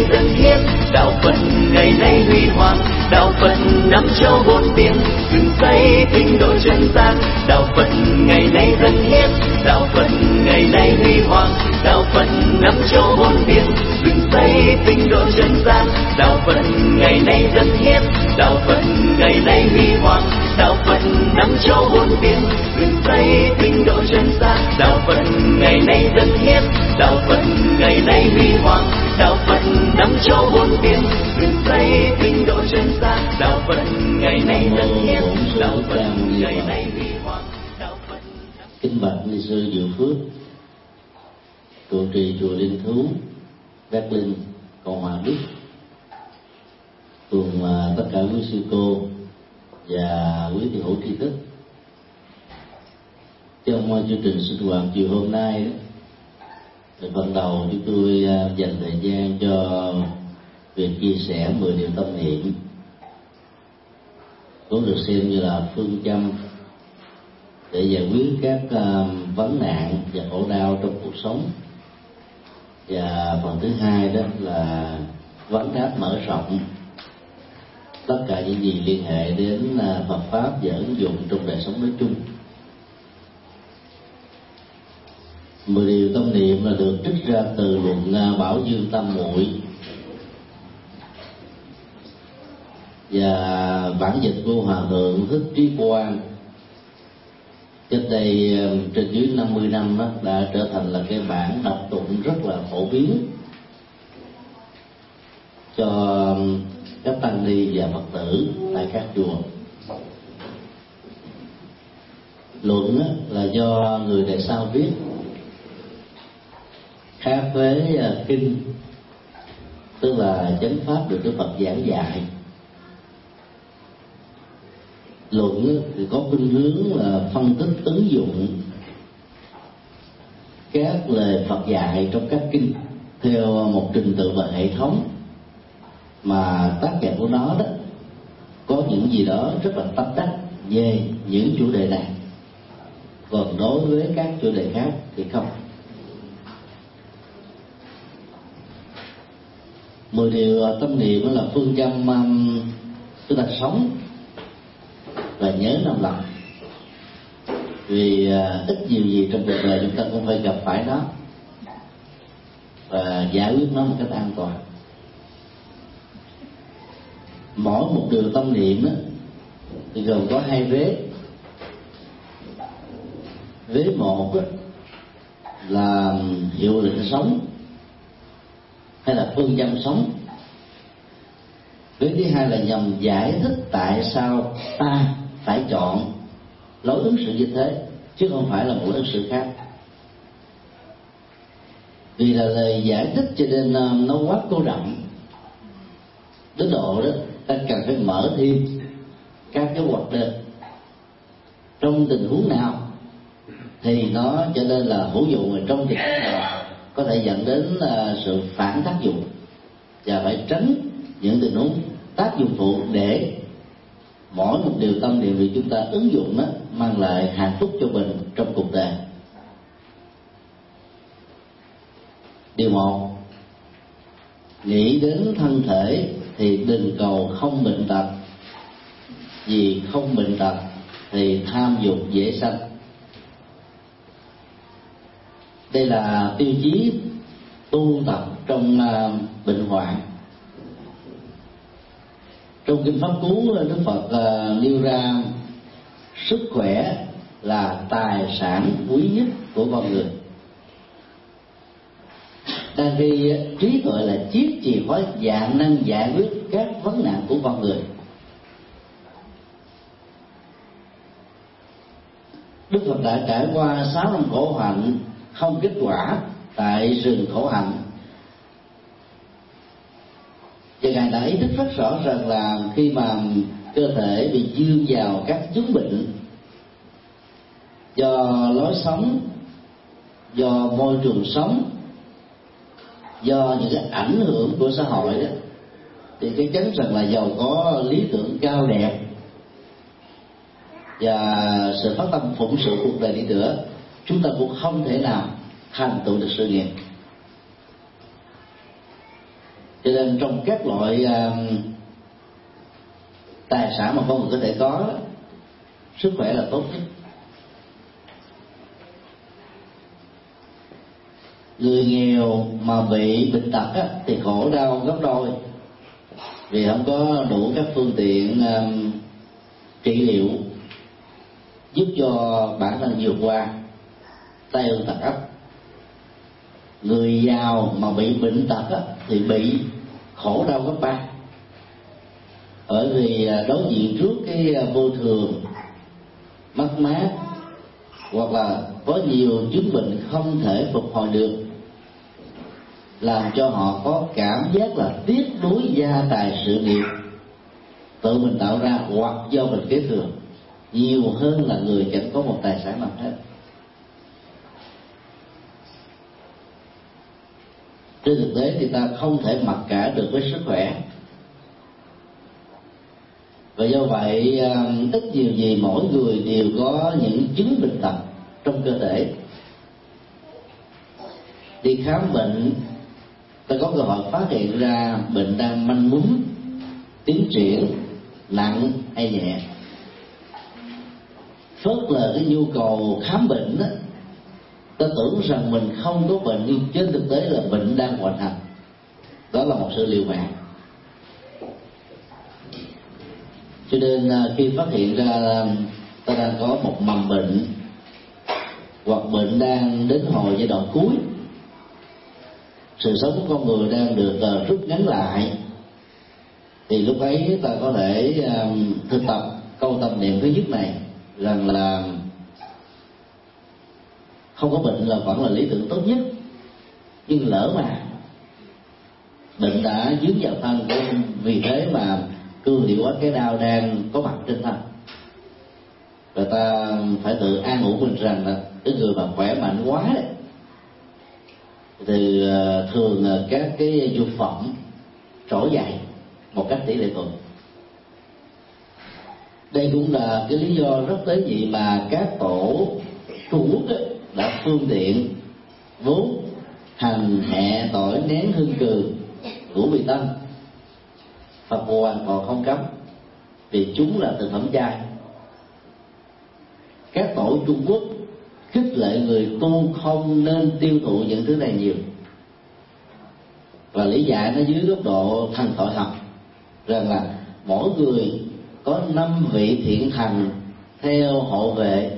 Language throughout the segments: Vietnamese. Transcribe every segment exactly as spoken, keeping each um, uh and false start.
nay dân hiến, đạo Phật ngày nay huy hoàng, đạo Phật năm châu bốn biển, dựng xây tinh độ chân gian. Đạo Phật ngày nay dân hiến, đạo Phật ngày nay huy hoàng, đạo Phật năm châu bốn biển, dựng xây tinh độ chân gian. Đạo Phật ngày nay dân hiến, đạo Phật ngày nay huy hoàng, đạo Phật năm châu bốn biển, dựng xây tinh độ chân gian. Đạo Phật ngày nay dân hiến, đạo Phật ngày nay huy hoàng, đạo Phật năm châu bốn biển, dựng xây tinh độ chân gian. Đạo Phật ngày nay dân hiến, đạo Phật ngày nay huy hoàng, đạo Phật. Kính bạch ni sư Diệu Phước, trụ trì chùa Linh Thú, Berlin, Cộng hòa Đức, cùng uh, tất cả quý sư cô và quý thầy hữu tri thức. Trong uh, chương trình sinh hoạt chiều hôm nay, thì phần đầu chúng tôi uh, dành thời gian cho việc chia sẻ mười điều tâm niệm, cũng được xem như là phương châm để giải quyết các uh, vấn nạn và khổ đau trong cuộc sống. Và phần thứ hai đó là vấn đáp mở rộng tất cả những gì liên hệ đến Phật pháp và ứng dụng trong đời sống nói chung. Mười điều tâm niệm là được trích ra từ luận Bảo Dương Tam Muội, và bản dịch của Hòa thượng Thích Trí Quang cách đây trên dưới năm mươi năm đó, đã trở thành là cái bản đọc tụng rất là phổ biến cho các tăng ni và Phật tử tại các chùa. Luận là do người đời sau viết, khác với kinh, tức là chánh pháp được Đức Phật giảng dạy. Luận thì có khuynh hướng là phân tích ứng dụng các lời Phật dạy trong các kinh theo một trình tự và hệ thống mà tác giả của nó đó có những gì đó rất là tâm đắc về những chủ đề này, còn đối với các chủ đề khác thì không. Mười điều tâm niệm là phương châm um, chúng ta sống và nhớ năm lần, vì uh, ít nhiều gì trong cuộc đời chúng ta cũng phải gặp phải nó và giải quyết nó một cách an toàn. Mỗi một điều tâm niệm đó, thì gồm có hai vế. Vế một đó, là hiệu lệnh sống hay là phương châm sống. Vế thứ hai là nhằm giải thích tại sao ta phải chọn lối ứng xử như thế, chứ không phải là một lối ứng xử khác. Vì là lời giải thích cho nên nó quá cô đậm đến độ đó ta cần phải mở thêm các cái hoạt đơn trong tình huống nào thì nó trở nên là hữu dụng, ở trong tình huống nào có thể dẫn đến uh, sự phản tác dụng, và phải tránh những tình huống tác dụng phụ để mỗi một điều tâm niệm vì chúng ta ứng dụng đó mang lại hạnh phúc cho mình trong cuộc đời. Điều một, nghĩ đến thân thể thì đừng cầu không bệnh tật, vì không bệnh tật thì tham dục dễ sanh. Đây là tiêu chí tu tập trong uh, bệnh hoạn. Trong kinh Pháp Cú, Đức Phật uh, nêu ra sức khỏe là tài sản quý nhất của con người, đang khi trí tuệ là chiếc chìa khóa dạng năng giải quyết các vấn nạn của con người. Đức Phật đã trải qua sáu năm khổ hạnh không kết quả tại rừng khổ hạnh, và Ngài đã ý thức rất rõ rằng là khi mà cơ thể bị dương vào các chứng bệnh do lối sống, do môi trường sống, do những cái ảnh hưởng của xã hội đó, thì chắc chắn rằng là giàu có lý tưởng cao đẹp và sự phát tâm phụng sự cuộc đời đi nữa, chúng ta cũng không thể nào thành tựu được sự nghiệp. Cho nên trong các loại uh, tài sản mà con người có thể có, sức khỏe là tốt nhất. Người nghèo mà bị bệnh tật á, thì khổ đau gấp đôi, vì không có đủ các phương tiện uh, trị liệu giúp cho bản thân vượt qua tai ương tật ách. Người giàu mà bị bệnh tật á, thì bị khổ đau gấp ba, bởi vì đối diện trước cái vô thường, mất mát, hoặc là có nhiều chứng bệnh không thể phục hồi được, làm cho họ có cảm giác là tiếc nuối gia tài sự nghiệp tự mình tạo ra hoặc do mình kế thừa, nhiều hơn là người chẳng có một tài sản nào hết. Trên thực tế thì ta không thể mặc cả được với sức khỏe, và do vậy ít nhiều gì mỗi người đều có những chứng bệnh tật trong cơ thể. Đi khám bệnh, ta có cơ hội phát hiện ra bệnh đang manh mún, tiến triển nặng hay nhẹ. Phớt lờ cái nhu cầu khám bệnh đó, ta tưởng rằng mình không có bệnh, nhưng trên thực tế là bệnh đang hoành hành. Đó là một sự liều mạng. Cho nên khi phát hiện ra ta đang có một mầm bệnh, hoặc bệnh đang đến hồi giai đoạn cuối, sự sống của con người đang được rút ngắn lại, thì lúc ấy ta có thể thực tập câu tâm niệm thứ nhất này, rằng là không có bệnh là vẫn là lý tưởng tốt nhất, nhưng lỡ mà bệnh đã dướng vào thân, vì thế mà cương điệu hóa cái đau đang có mặt trên thân, rồi ta phải tự an ủi mình rằng là cái người mà khỏe mạnh quá đấy, thì thường các cái dược phẩm trỗi dậy một cách tỷ lệ thuận. Đây cũng là cái lý do rất tế nhị mà các tổ Trung Quốc ấy đã phương tiện vốn hành hẹ tỏi nén hương cừ ngũ vị tân, Phật hoàn còn không cấm, vì chúng là thực phẩm chay. Các tổ Trung Quốc khích lệ người tu không nên tiêu thụ những thứ này nhiều, và lý giải nó dưới góc độ thần thoại học, rằng là mỗi người có năm vị thiện thần theo hộ vệ.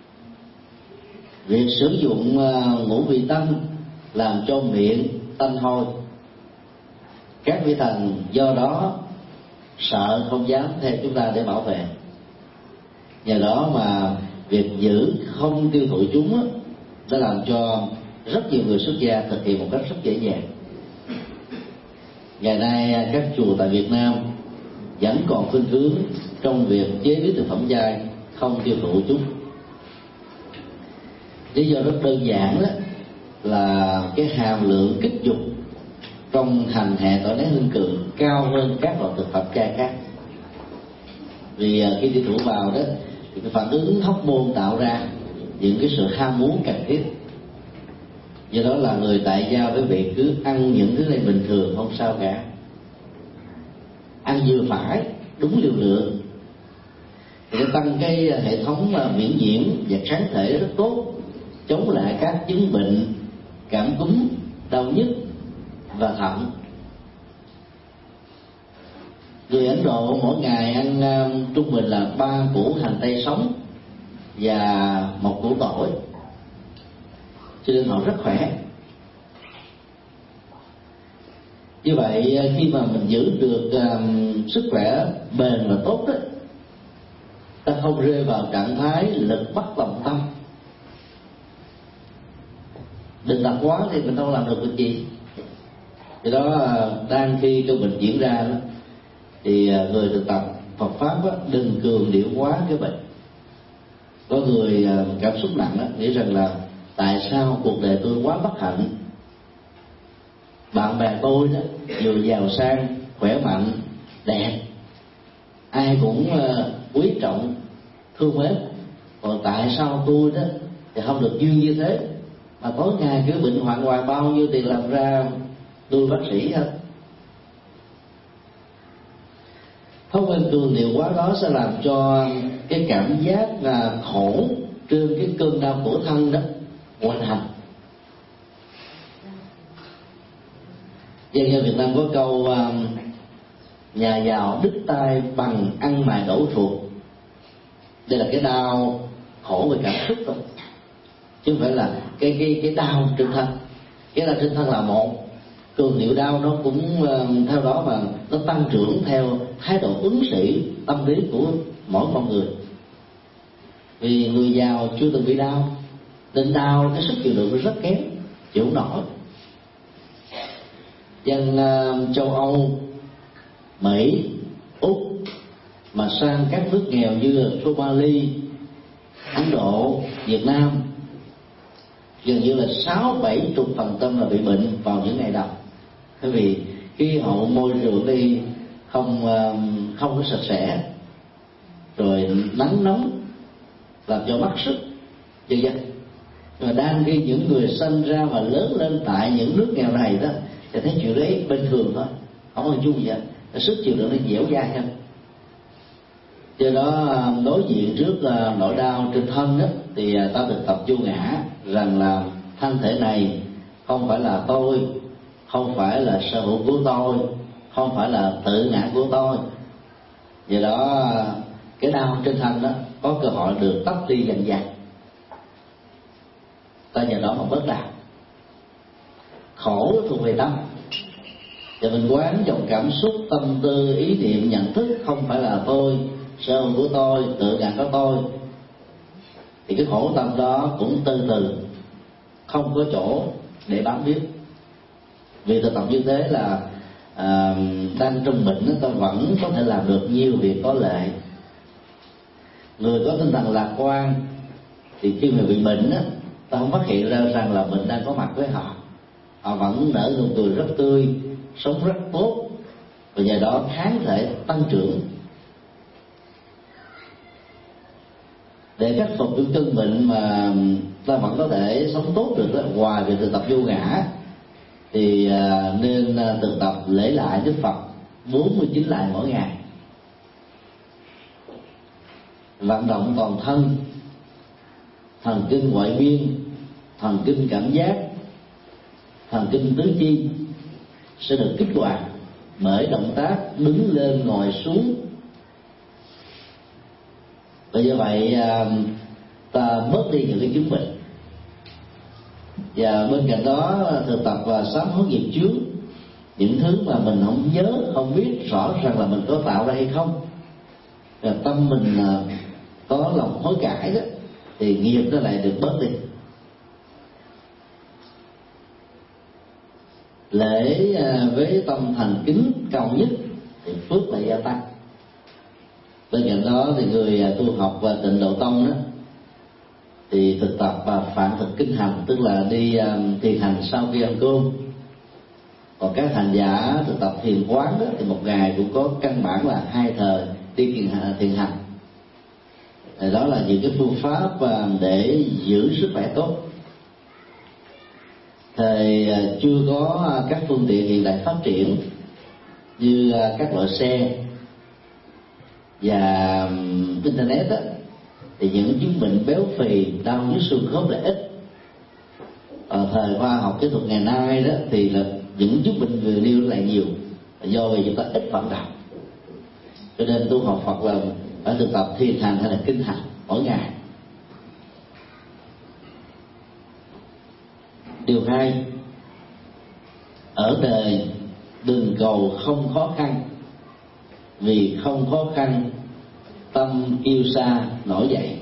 Việc sử dụng ngũ vị tân làm cho miệng tanh hôi, các vị thần do đó sợ không dám theo chúng ta để bảo vệ. Nhờ đó mà việc giữ không tiêu thụ chúng đó, đã làm cho rất nhiều người xuất gia thực hiện một cách rất dễ dàng. Ngày nay các chùa tại Việt Nam vẫn còn khuynh hướng trong việc chế biến thực phẩm chay, không tiêu thụ chúng. Lý do rất đơn giản đó là cái hàm lượng kích dục trong hành hẹ tỏi nén hương cừ cao hơn các loại thực phẩm chay khác. Vì khi đi thủ vào đó thì cái phản ứng hóc môn tạo ra những cái sự ham muốn cần thiết. Do đó là người tại gia với vị cứ ăn những thứ này bình thường không sao cả, ăn vừa phải, đúng liều lượng, để tăng cái hệ thống miễn nhiễm và kháng thể rất tốt, chống lại các chứng bệnh cảm cúm, đau nhức và thận. Người Ấn Độ mỗi ngày ăn uh, trung bình là ba củ hành tây sống và một củ tỏi, cho nên họ rất khỏe. Như vậy khi mà mình giữ được uh, sức khỏe bền và tốt đó, ta không rơi vào trạng thái lực bất tòng tâm. Bệnh tật quá thì mình không làm được việc gì. Thì đó, đang khi cơn bệnh diễn ra đó, thì người thực tập Phật pháp đó, đừng cường điệu quá cái bệnh. Có người cảm xúc nặng đó, nghĩ rằng là tại sao cuộc đời tôi quá bất hạnh, bạn bè tôi đó vừa giàu sang, khỏe mạnh, đẹp, ai cũng quý trọng, thương mến, còn tại sao tôi đó thì không được duyên như thế, mà tối ngày cứ bệnh hoạn hoài, bao nhiêu tiền làm ra tôi bác sĩ hết. Thói quen cường điệu quá đó sẽ làm cho cái cảm giác là khổ trên cái cơn đau khổ thân đó hoành hành. Dân gian Việt Nam có câu nhà giàu đứt tay bằng ăn mài đổ ruột. Đây là cái đau khổ về cảm xúc thôi, chứ không phải là cái cái cái đau trên thân. Cái đau trên thân là một, cường điệu đau nó cũng uh, theo đó mà nó tăng trưởng theo thái độ ứng xử tâm lý của mỗi con người. Vì người giàu chưa từng bị đau nên đau cái sức chịu đựng rất kém, chịu không nổi. Dân uh, châu Âu, Mỹ, Úc mà sang các nước nghèo như Somali, Ấn Độ, Việt Nam gần như là sáu bảy chục phần trăm là bị bệnh vào những ngày đầu. Bởi vì khí hậu môi trường đi không không có sạch sẽ, rồi nắng nóng làm cho mất sức vân vân. Mà đang khi những người sinh ra và lớn lên tại những nước nghèo này đó thì thấy chuyện đấy bình thường thôi, không có chung gì hết, sức chịu đựng nó dẻo dai hơn. Do đó đối diện trước nỗi đau trên thân đó thì ta thực tập vô ngã, rằng là thân thể này không phải là tôi, không phải là sở hữu của tôi, không phải là tự ngã của tôi. Do đó cái đau trên thân đó có cơ hội được tách đi dần dần, ta nhờ đó mà bớt đau. Khổ thuộc về tâm, và mình quán dòng cảm xúc, tâm tư, ý niệm, nhận thức không phải là tôi, sở hữu của tôi, tự ngã của tôi, thì cái khổ tâm đó cũng từ từ không có chỗ để bám víu. Vì thực tập như thế là à, đang trong bệnh ta vẫn có thể làm được nhiều việc có lợi. Người có tinh thần lạc quan thì khi mà bị bệnh á, ta không phát hiện ra rằng là bệnh đang có mặt với họ, họ vẫn nở nụ cười rất tươi, sống rất tốt, và nhờ đó kháng thể tăng trưởng. Để khắc phục những cơn bệnh mà ta vẫn có thể sống tốt được đó, ngoài việc thực tập vô ngã thì nên thực tập lễ lại Đức Phật bốn mươi chín lại mỗi ngày, vận động toàn thân, thần kinh ngoại biên, thần kinh cảm giác, thần kinh tứ chi sẽ được kích hoạt bởi động tác đứng lên ngồi xuống. Và như vậy ta bớt đi những cái chứng bệnh. Và bên cạnh đó thực tập và sám hối nghiệp chướng, những thứ mà mình không nhớ, không biết rõ rằng là mình có tạo ra hay không, và tâm mình có lòng hối cải đó, thì nghiệp nó lại được bớt đi. Lễ với tâm thành kính cao nhất thì phước lại gia tăng. Bên cạnh đó thì người tu học và Tịnh Độ Tông đó thì thực tập và phạn thực kinh hành, tức là đi thiền hành sau khi ăn cơm. Còn các hành giả thực tập thiền quán đó thì một ngày cũng có căn bản là hai thời đi thiền hành, thiền hành. Thì đó là những cái phương pháp để giữ sức khỏe tốt. Thời chưa có các phương tiện hiện đại phát triển như các loại xe và internet đó, thì những chứng bệnh béo phì, đau nhức xương khớp là ít. Ở thời khoa học kỹ thuật ngày nay đó thì là những chứng bệnh vừa nêu lại nhiều, do vì chúng ta ít vận động. Cho nên tu học Phật là phải thực tập thiền hành hay là kinh hành mỗi ngày. Điều hai, ở đời đừng cầu không khó khăn, vì không khó khăn tâm kiêu sa nổi dậy.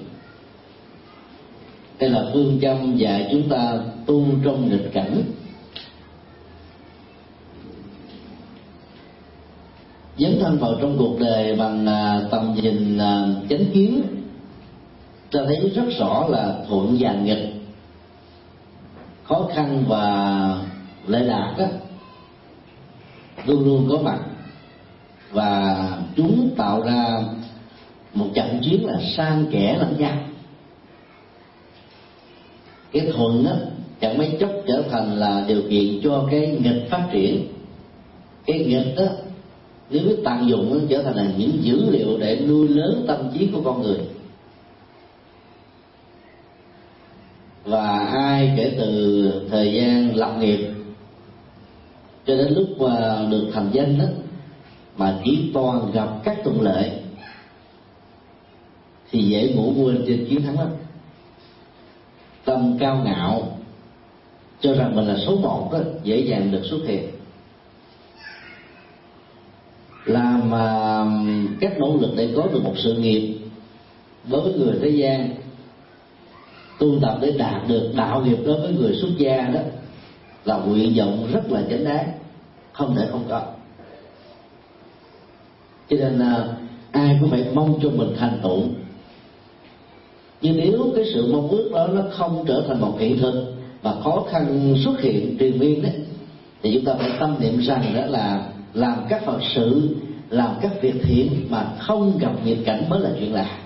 Đây là phương châm dạy chúng ta tu trong nghịch cảnh. Dấn thân vào trong cuộc đời bằng tầm nhìn chánh kiến, ta thấy rất rõ là thuận và nghịch, khó khăn và lệ lạc đó luôn luôn có mặt, và chúng tạo ra một trận chiến là san kẽ lẫn nhau. Cái thuận đó chẳng mấy chốc trở thành là điều kiện cho cái nghịch phát triển. Cái nghịch đó nếu biết tận dụng nó trở thành là những dữ liệu để nuôi lớn tâm trí của con người. Và ai kể từ thời gian lập nghiệp cho đến lúc mà được thành danh đó, mà chỉ toàn gặp các thuận lợi thì dễ ngủ quên trên chiến thắng lắm. Tâm cao ngạo cho rằng mình là số một đó, dễ dàng được xuất hiện. Làm uh, các nỗ lực để có được một sự nghiệp đối với người thế gian, tu tập để đạt được đạo nghiệp đối với người xuất gia đó, là nguyện vọng rất là chánh đáng, không thể không có. Cho nên uh, ai cũng phải mong cho mình thành tựu. Nhưng nếu cái sự mong ước đó nó không trở thành một hiện thực và khó khăn xuất hiện triền miên đấy, thì chúng ta phải tâm niệm rằng đó là làm các Phật sự, làm các việc thiện mà không gặp nghịch cảnh mới là chuyện lạ.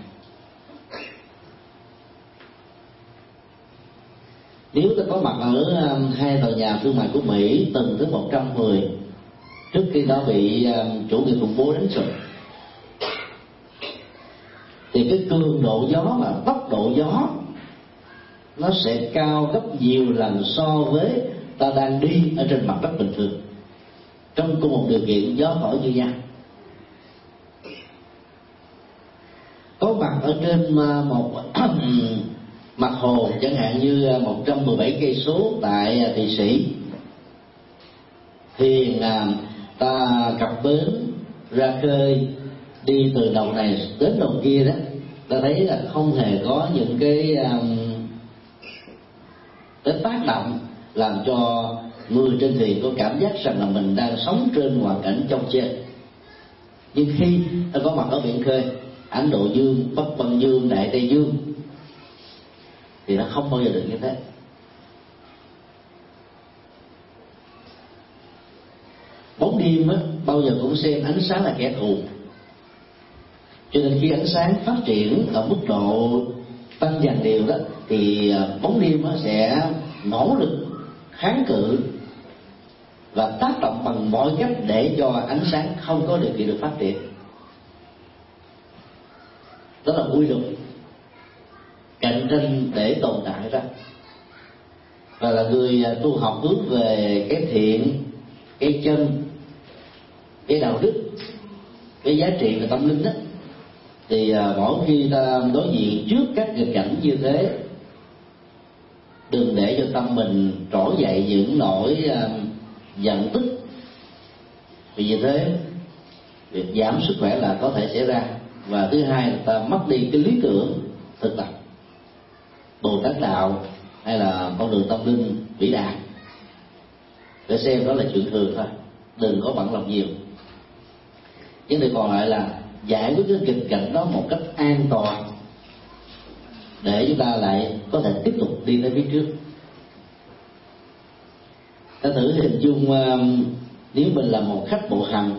Nếu ta có mặt ở hai tòa nhà thương mại của Mỹ tầng thứ một trăm mười trước khi đó bị chủ nghĩa khủng bố đánh sụp, thì cái cường độ gió và tốc độ gió nó sẽ cao gấp nhiều lần so với ta đang đi ở trên mặt đất bình thường trong cùng một điều kiện gió thổi như nhau. Có mặt ở trên một mặt hồ chẳng hạn như một trăm mười bảy cây số tại Thụy Sĩ, thuyền ta cập bến ra khơi đi từ đầu này đến đầu kia đó, ta thấy là không hề có những cái cái tác động làm cho người trên thuyền có cảm giác rằng là mình đang sống trên hoàn cảnh trong trên. Nhưng khi ta có mặt ở biển khơi, Ấn Độ Dương, Bắc Băng Dương, Đại Tây Dương, thì nó không bao giờ được như thế. Bóng đêm á, bao giờ cũng xem ánh sáng là kẻ thù. Cho nên khi ánh sáng phát triển ở mức độ tăng dần đều đó, thì bóng đêm sẽ nỗ lực kháng cự và tác động bằng mọi cách để cho ánh sáng không có điều kiện được phát triển. Đó là quy luật cạnh tranh để tồn tại ra. Và là người tu học hướng về cái thiện, cái chân, cái đạo đức, cái giá trị và tâm linh đó, thì mỗi khi ta đối diện trước các nghịch cảnh như thế, đừng để cho tâm mình trỗi dậy những nỗi giận tức, vì như thế việc giảm sức khỏe là có thể xảy ra. Và thứ hai là ta mất đi cái lý tưởng thực tập Bồ Tát đạo hay là con đường tâm linh vĩ đại, để xem đó là chuyện thường thôi, đừng có bận lòng nhiều. Vấn đề còn lại là giải quyết cái nghịch cảnh đó một cách an toàn để chúng ta lại có thể tiếp tục đi tới phía trước. Ta thử hình dung nếu mình là một khách bộ hành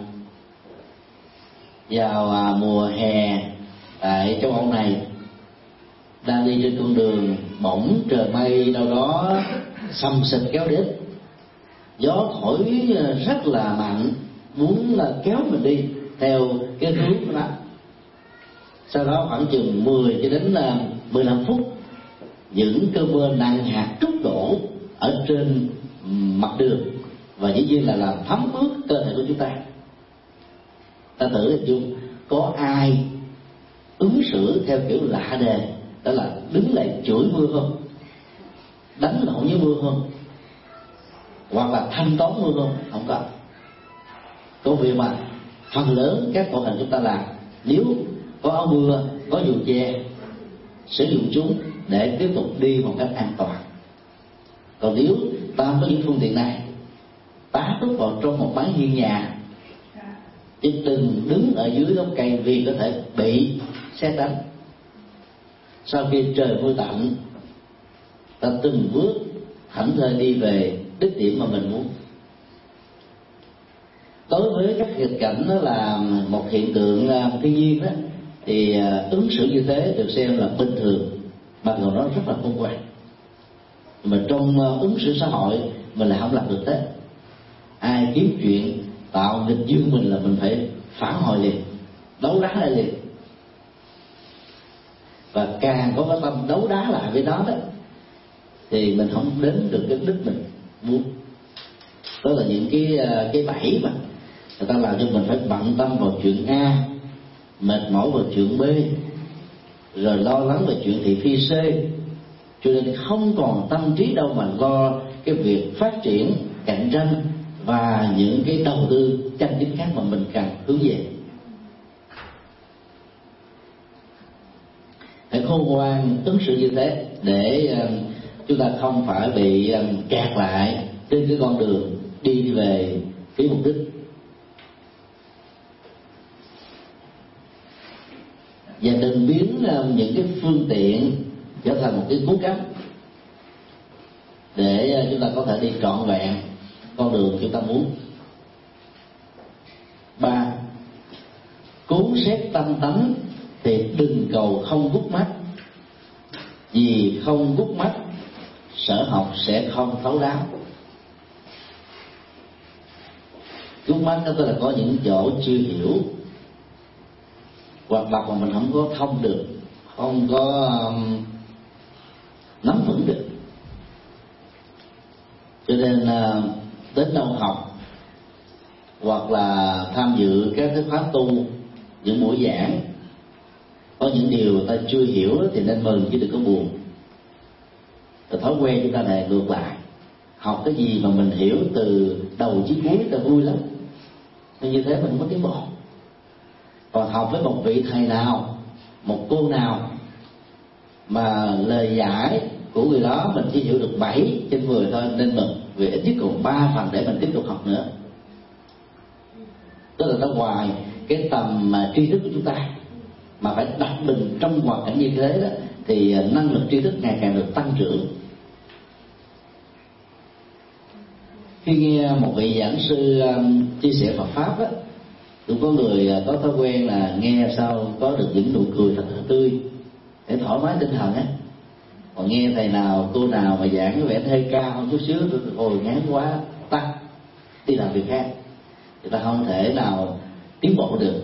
vào mùa hè tại châu Âu này, đang đi trên con đường, bỗng trời mây đâu đó xăm xịt kéo đến, gió thổi rất là mạnh, muốn là kéo mình đi theo cái hướng đó. Sau đó khoảng chừng mười cho đến mười lăm phút, những cơn mưa nặng hạt trút đổ ở trên mặt đường, và dĩ nhiên là làm thấm ướt cơ thể của chúng ta. Ta thử hình dung có ai ứng xử theo kiểu lạ đề, đó là đứng lại chửi mưa không, đánh lộn với mưa không, hoặc là thanh toán mưa không? Không có. Công việc mà phần lớn các bộ hành chúng ta làm, nếu có áo mưa, có dù che, sử dụng chúng để tiếp tục đi một cách an toàn. Còn nếu ta không có những phương tiện này, tá túc vào trong một mái hiên nhà, chứ đừng đứng ở dưới gốc cây vì có thể bị sét đánh. Sau khi trời mưa tạnh, ta từng bước thảnh thơi đi về đích điểm mà mình muốn. Đối với các nghịch cảnh đó là một hiện tượng thiên nhiên đó, thì ứng xử như thế được xem là bình thường, mặc dù nó rất là khôn ngoan. Mà trong ứng xử xã hội mình lại không làm được thế. Ai kiếm chuyện tạo nghịch dương mình là mình phải phản hồi liền, đấu đá lại liền. Và càng có cái tâm đấu đá lại với nó đó thì mình không đến được cái đích mình muốn. Đó là những cái cái bẫy mà người ta làm cho mình phải bận tâm vào chuyện A, mệt mỏi vào chuyện B, rồi lo lắng về chuyện thị phi C, cho nên không còn tâm trí đâu mà lo cái việc phát triển, cạnh tranh và những cái đầu tư chân chính khác mà mình cần hướng về. Hãy khôn ngoan ứng xử như thế để chúng ta không phải bị kẹt lại trên cái con đường đi về phía mục đích. Và đừng biến những cái phương tiện trở thành một cái cú cáp để chúng ta có thể đi trọn vẹn con đường chúng ta muốn. Ba, cố xét tâm tánh thì đừng cầu không gút mắt, vì không gút mắt sở học sẽ không thấu đáo. Gút mắt đó tức là có những chỗ chưa hiểu hoặc đọc mà mình không có thông được, không có um, nắm vững được. Cho nên uh, đến đâu học hoặc là tham dự các cái khóa tu, những buổi giảng, có những điều ta chưa hiểu thì nên mừng chứ đừng có buồn. Thì thói quen chúng ta này ngược lại, học cái gì mà mình hiểu từ đầu chí cuối ta vui lắm, nhưng như thế mình không có tiến bộ. Còn học với một vị thầy nào, một cô nào mà lời giải của người đó mình chỉ hiểu được bảy trên mười thôi nên mừng, vì ít nhất còn ba phần để mình tiếp tục học nữa. Tức là nó ngoài cái tầm mà tri thức của chúng ta, mà phải đặt mình trong hoàn cảnh như thế đó thì năng lực tri thức ngày càng được tăng trưởng. Khi nghe một vị giảng sư um, chia sẻ Phật pháp đó, cũng có người có thói quen là nghe sao có được những nụ cười thật là tươi để thoải mái tinh thần á. Còn nghe thầy nào cô nào mà giảng có vẻ hơi cao chút xíu, ôi ngán quá, tắt đi làm việc khác, người ta không thể nào tiến bộ được.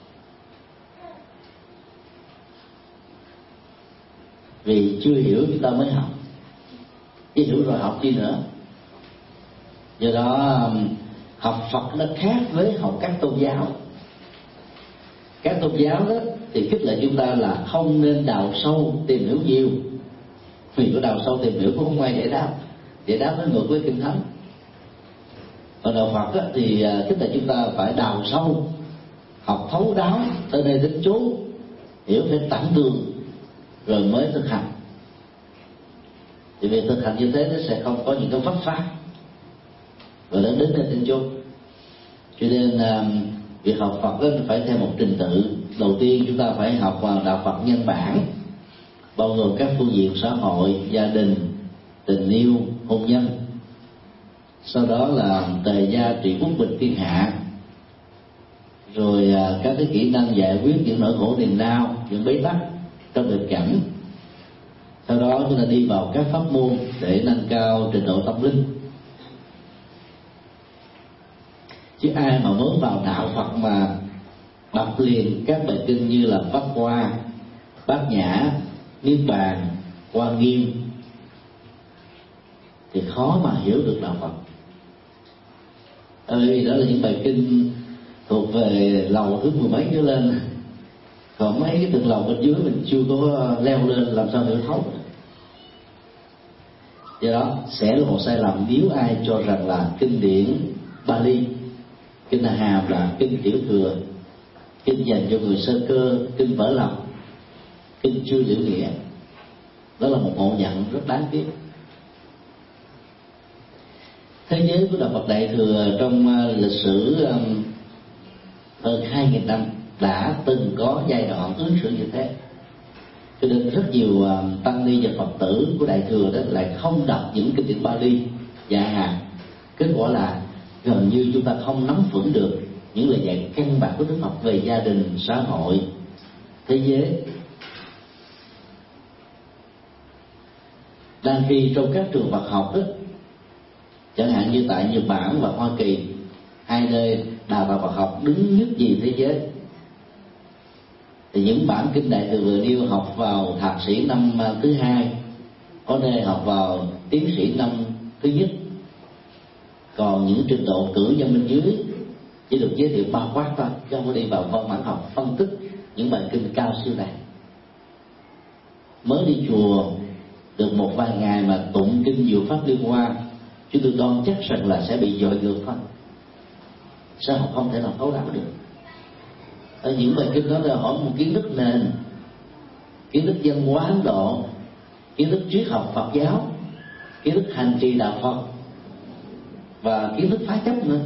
Vì chưa hiểu chúng ta mới học, chứ hiểu rồi học chi nữa. Do đó học Phật nó khác với học các tôn giáo. Các tôn giáo đó thì khích lệ chúng ta là không nên đào sâu tìm hiểu nhiều, vì có đào sâu tìm hiểu cũng không ai giải đáp, giải đáp nó ngược với kinh thánh. Còn đạo Phật đó thì khích lệ chúng ta phải đào sâu, học thấu đáo tới nơi đến chốn, hiểu phải tận tường rồi mới thực hành. Thì việc thực hành như thế nó sẽ không có những cái vấp pháp và đến đến nơi đến chốn. Cho nên việc học Phật đó phải theo một trình tự. Đầu tiên chúng ta phải học đạo Phật nhân bản, bao gồm các phương diện xã hội, gia đình, tình yêu, hôn nhân. Sau đó là tề gia trị quốc bình thiên hạ, rồi các cái kỹ năng giải quyết những nỗi khổ niềm đau, những bế tắc trong nghịch cảnh. Sau đó chúng ta đi vào các pháp môn để nâng cao trình độ tâm linh. Chứ ai mà mới vào đạo Phật mà đọc liền các bài kinh như là Pháp Hoa, Bát Nhã, Niết Bàn, Hoa Nghiêm thì khó mà hiểu được đạo Phật. Ơi, đó là những bài kinh thuộc về lầu thứ mười mấy trở lên, còn mấy cái tầng lầu bên dưới mình chưa có leo lên, làm sao hiểu thấu. Do đó sẽ là một sai lầm nếu ai cho rằng là kinh điển Bali, kinh Hàm là kinh tiểu thừa, kinh dành cho người sơ cơ, kinh vỡ lòng, kinh chưa liễu nghĩa. Đó là một ngộ nhận rất đáng tiếc. Thế giới của đạo Phật Đại Thừa trong lịch sử hơn hai nghìn năm đã từng có giai đoạn ứng xử như thế. Cho nên rất nhiều tăng ni và Phật tử của Đại Thừa đó lại không đọc những kinh điển Bali và Hàm. Kết quả là gần như chúng ta không nắm vững được những lời dạy căn bản của Đức Phật về gia đình, xã hội, thế giới. Đang khi trong các trường Phật học đó, chẳng hạn như tại Nhật Bản và Hoa Kỳ, hai nơi đào tạo Phật học đứng nhất nhì thế giới. Thì những bản kinh Đại Từ vừa nêu học vào thạc sĩ năm thứ hai, có nơi học vào tiến sĩ năm thứ nhất, còn những trình độ cử nhân bên dưới chỉ được giới thiệu bao quát thôi, chứ không có đi vào văn bản học phân tích những bài kinh cao siêu này. Mới đi chùa được một vài ngày mà tụng kinh diệu pháp liên hoa, chúng tôi đoan chắc rằng là sẽ bị dội ngược thôi. Sao học không thể nào thấu đáo được? Ở những bài kinh đó là hỏi một kiến thức nền, kiến thức văn hóa Ấn Độ, kiến thức triết học Phật giáo, kiến thức hành trì đạo Phật và kiến thức phá chấp nữa.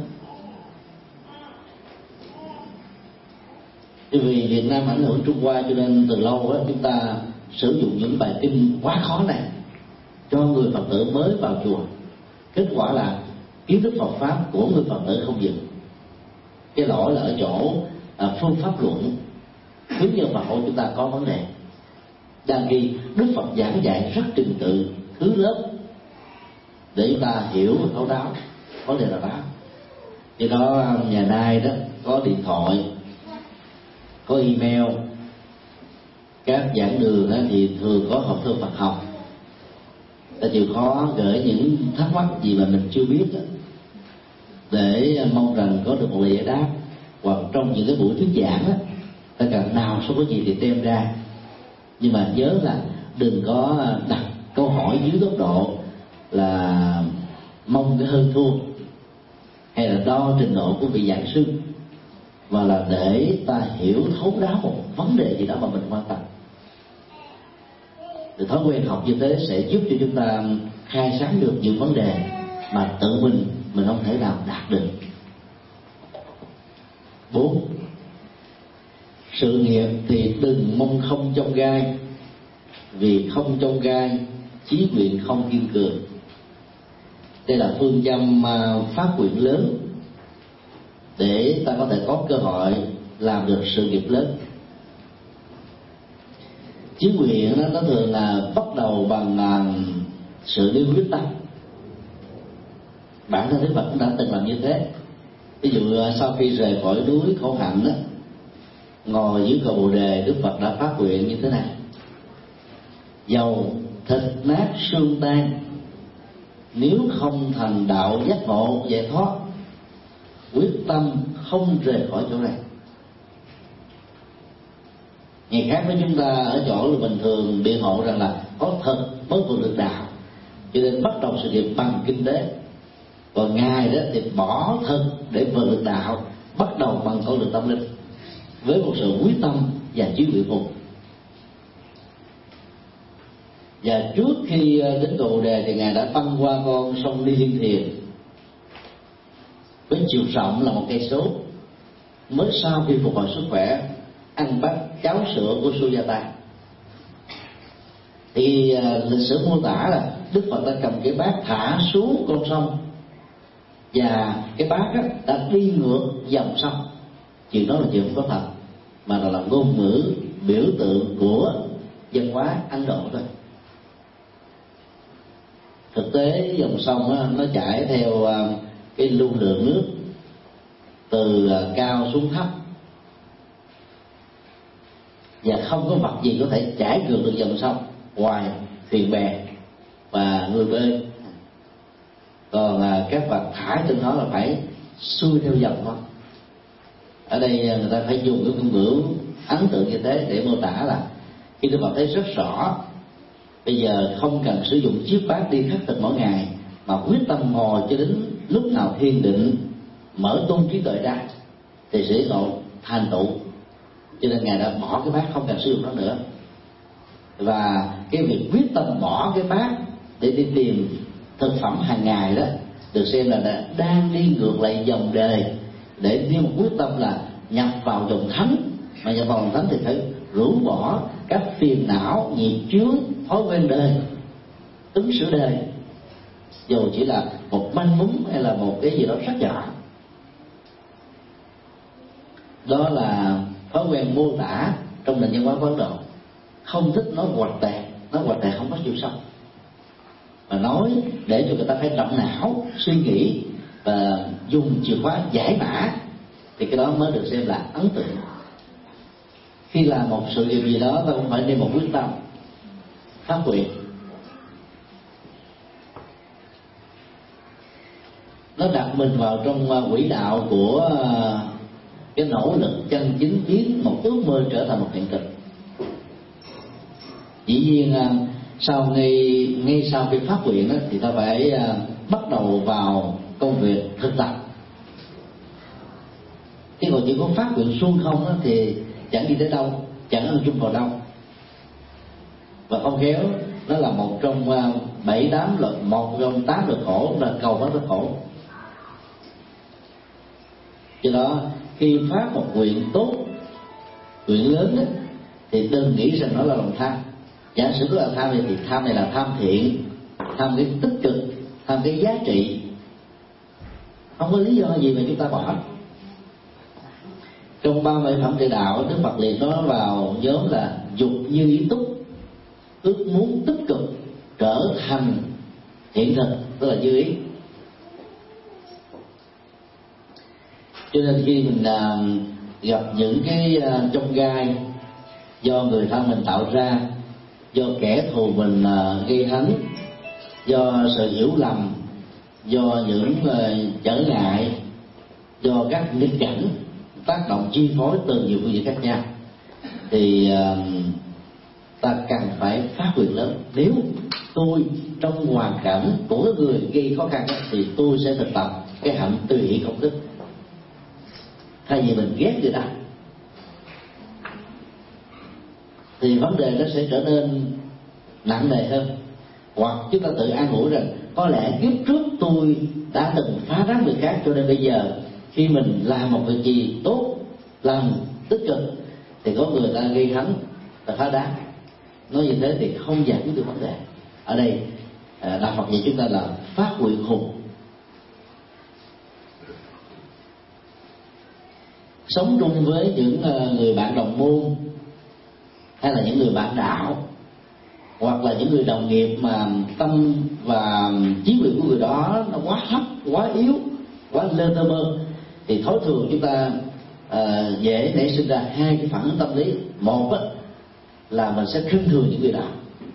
Vì Việt Nam ảnh hưởng Trung Hoa cho nên từ lâu đó, chúng ta sử dụng những bài kinh quá khó này cho người Phật tử mới vào chùa. Kết quả là kiến thức Phật pháp của người Phật tử không vững. Cái lỗi là ở chỗ à, phương pháp luận, hướng dẫn Phật hộ chúng ta có vấn đề. Đang khi Đức Phật giảng dạy rất trình tự, thứ lớp để chúng ta hiểu và thấu đáo vấn đề là đó. Do đó nhà nay đó có điện thoại, có email, các giảng đường thì thường có hộp thư Phật học. Ta chịu khó gửi những thắc mắc gì mà mình chưa biết đó, để mong rằng có được một lời giải đáp. Hoặc trong những cái buổi thuyết giảng đó, ta cần nào số có gì thì đem ra, nhưng mà nhớ là đừng có đặt câu hỏi dưới góc độ là mong cái hơn thua hay là đo trình độ của vị giảng sư, mà là để ta hiểu thấu đáo một vấn đề gì đó mà mình quan tâm. Thì thói quen học như thế sẽ giúp cho chúng ta khai sáng được những vấn đề mà tự mình mình không thể nào đạt được. Bốn, sự nghiệp thì đừng mong không trong gai, vì không trong gai chí nguyện không kiên cường. Đây là phương châm phát nguyện lớn để ta có thể có cơ hội làm được sự nghiệp lớn. Chí nguyện đó, nó thường là bắt đầu bằng sự nêu quyết tâm. Bản thân Đức Phật cũng đã từng làm như thế. Ví dụ sau khi rời khỏi núi khổ hạnh đó, ngồi dưới cầu Bồ Đề, Đức Phật đã phát nguyện như thế này: dầu thịt nát xương tan, nếu không thành đạo giác ngộ giải thoát, quyết tâm không rời khỏi chỗ này. Ngày khác với chúng ta ở chỗ là bình thường biện hộ rằng là có thật mới vượt được đạo, cho nên bắt đầu sự nghiệp bằng kinh tế. Còn Ngài đó thì bỏ thân để vượt được đạo, bắt đầu bằng con đường tâm linh với một sự quyết tâm và chí nguyện cùng. Và trước khi đến cầu Bồ Đề thì Ngài đã băng qua con sông Ni Liên Thiền với chiều rộng là một cây số, mới sau khi phục hồi sức khỏe ăn bát cháo sữa của Sujata. Thì uh, lịch sử mô tả là Đức Phật đã cầm cái bát thả xuống con sông, và cái bát đó đã đi ngược dòng sông. Chuyện đó là chuyện không có thật, mà là, là ngôn ngữ biểu tượng của văn hóa Ấn Độ thôi. Thực tế dòng sông đó, nó chảy theo uh, cái lưu lượng nước từ uh, cao xuống thấp, và không có vật gì có thể chảy ngược được dòng sông ngoài thuyền bè và người bơi. Còn à, các vật thải trên nó là phải xuôi theo dòng thôi. Ở đây người ta phải dùng cái ngôn ngữ ấn tượng như thế để mô tả là khi Đức Phật thấy rất rõ bây giờ không cần sử dụng chiếc bát đi khất thực mỗi ngày, mà quyết tâm ngồi cho đến lúc nào thiền định mở tung trí tuệ ra thì sẽ ngộ thành tựu. Cho nên Ngài đã bỏ cái bát, không cần sử dụng nó nữa. Và cái việc quyết tâm bỏ cái bát để đi tìm thực phẩm hàng ngày đó được xem là đã, đang đi ngược lại dòng đời, để nếu một quyết tâm là nhập vào dòng thánh. Mà nhập vào dòng thánh thì phải rũ bỏ các phiền não, nghiệp chướng, thói quen đời, ứng xử đời, dù chỉ là một manh mún hay là một cái gì đó rất nhỏ. Đó là thói quen mô tả trong nền văn hóa Ấn Độ. Không thích nói quạch tẹt, nói quạch tẹt không có chiều sâu, mà nói để cho người ta phải động não suy nghĩ và dùng chìa khóa giải mã thì cái đó mới được xem là ấn tượng. Khi làm một sự việc gì đó ta cũng phải nêu một quyết tâm phát nguyện. Nó đặt mình vào trong quỹ đạo của cái nỗ lực chân chính biến một ước mơ trở thành một hiện thực. Dĩ nhiên sau ngay ngay sau khi phát nguyện đó, thì ta phải bắt đầu vào công việc thực tập. Chứ còn chỉ có phát nguyện suông không đó, thì chẳng đi tới đâu, chẳng ăn chung vào đâu. Và không khéo nó là một trong bảy tám luật, một trong tám luật khổ là cầu thoát thoát khổ. Do đó khi phát một nguyện tốt, nguyện lớn đó, thì đừng nghĩ rằng nó là lòng tham. Giả sử có là tham thì tham này là tham thiện, tham cái tích cực, tham cái giá trị. Không có lý do gì mà chúng ta bỏ. Trong ba mươi phẩm trị đạo, Đức Phật liệt nó vào nhóm là dục như ý túc, ước muốn tích cực trở thành hiện thực, tức là như ý. Cho nên khi mình uh, gặp những cái uh, chông gai do người thân mình tạo ra, do kẻ thù mình uh, gây hấn, do sự hiểu lầm, do những uh, trở ngại, do các nghịch cảnh tác động chi phối từ nhiều phương diện khác nhau, thì uh, ta cần phải phát nguyện lớn. Nếu tôi trong hoàn cảnh của cái người gây khó khăn thì tôi sẽ thực tập cái hạnh từ hỷ công đức, thay vì mình ghét người ta thì vấn đề nó sẽ trở nên nặng nề hơn. Hoặc chúng ta tự an ủi rằng có lẽ kiếp trước tôi đã từng phá ráng người khác, cho nên bây giờ khi mình làm một việc gì tốt, làm tích cực thì có người ta gây hấn và phá đám. Nói như thế thì không giải quyết được vấn đề. Ở đây đạo Phật dạy chúng ta là phát nguyện hùng. Sống chung với những người bạn đồng môn, hay là những người bạn đạo, hoặc là những người đồng nghiệp mà tâm và chiến lược của người đó nó quá thấp, quá yếu, quá lơ tơ mơ, thì thói thường chúng ta uh, dễ nảy sinh ra hai cái phản ứng tâm lý. Một á, là mình sẽ khinh thường những người đạo.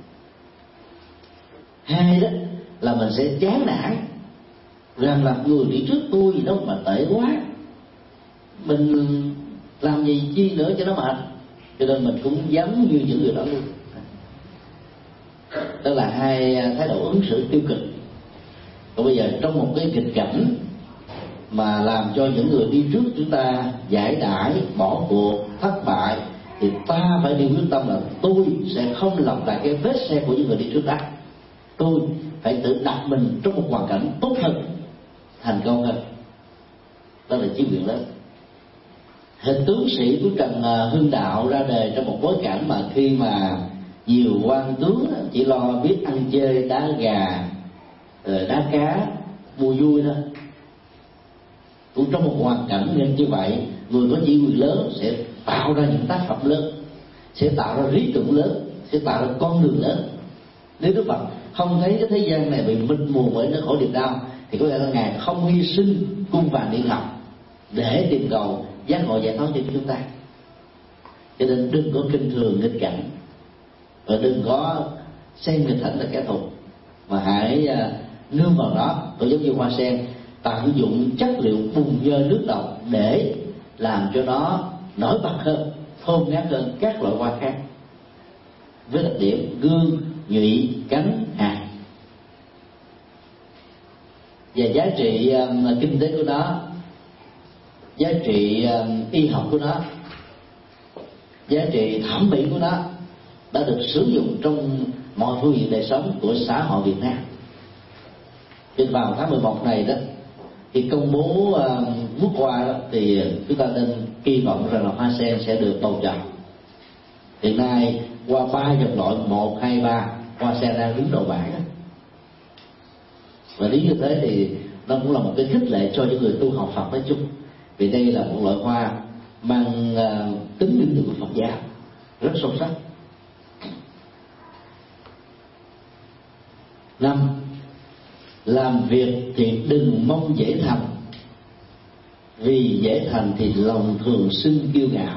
Hai đó là mình sẽ chán nản rằng là người đi trước tôi gì đâu mà tệ quá, mình làm gì chi nữa cho nó mệt, cho nên mình cũng giống như những người đó luôn. Đó là hai thái độ ứng xử tiêu cực. Còn bây giờ trong một cái nghịch cảnh mà làm cho những người đi trước chúng ta giải đãi, bỏ cuộc, thất bại, thì ta phải đi quyết tâm là tôi sẽ không lặp lại cái vết xe của những người đi trước đó. Tôi phải tự đặt mình trong một hoàn cảnh tốt hơn, thành công hơn. Đó là chí nguyện lớn. Hình tướng sĩ của Trần Hưng Đạo ra đời trong một bối cảnh mà khi mà nhiều quan tướng chỉ lo biết ăn chơi, đá gà, đá cá, mua vui thôi. Cũng trong một hoàn cảnh nên như vậy, người có chí nguyện lớn sẽ tạo ra những tác phẩm lớn, sẽ tạo ra lý tưởng lớn, sẽ tạo ra con đường lớn. Nếu Đức Phật không thấy cái thế gian này bị mịt mù bởi nỗi khổ niềm đau, thì có lẽ là Ngài không hy sinh cung vàng điện ngọc để tìm cầu giác ngộ giải thoát cho chúng ta. Cho nên đừng có kinh thường nghịch cảnh, và đừng có xem nghịch cảnh là kẻ thù, mà hãy nương vào đó. Cũng giống như hoa sen tận dụng chất liệu bùn nhơ nước độc để làm cho nó nổi bật hơn, thơm ngát hơn các loại hoa khác, với đặc điểm gương, nhụy, cánh, hạt. Và giá trị um, kinh tế của nó, giá trị um, y học của nó, giá trị thẩm mỹ của nó đã được sử dụng trong mọi phương diện đời sống của xã hội Việt Nam. Trên vào tháng mười một này đó, khi công bố uh, bước qua đó, thì chúng ta nên kỳ vọng rằng là hoa sen sẽ được bầu chọn. Hiện nay qua ba dòng loại một, hai, ba, hoa sen đang đứng đầu bảng. Và nếu như thế thì nó cũng là một cái khích lệ cho những người tu học Phật nói chung, vì đây là một loại hoa mang uh, tính biểu tượng của Phật giáo rất sâu sắc. làm việc thì đừng mong dễ thành, vì dễ thành thì lòng thường sinh kiêu ngạo.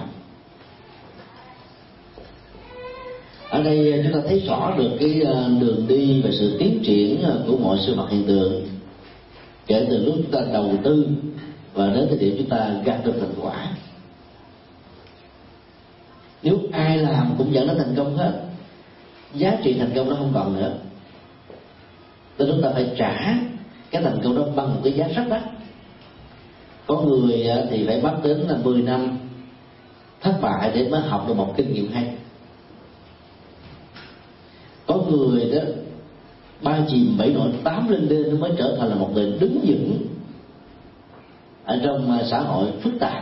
Ở đây chúng ta thấy rõ được cái đường đi và sự tiến triển của mọi sự vật hiện tượng kể từ lúc chúng ta đầu tư và đến thời điểm chúng ta gặt được thành quả. Nếu ai làm cũng dẫn đến thành công hết, giá trị thành công nó không còn nữa. Nên chúng ta phải trả cái thành công đó bằng một cái giá rất đắt. Có người thì phải mất đến là mười năm thất bại để mới học được một kinh nghiệm hay. Có người đó ba chìm bảy nổi tám lên đên nó mới trở thành là một người đứng vững ở trong xã hội phức tạp.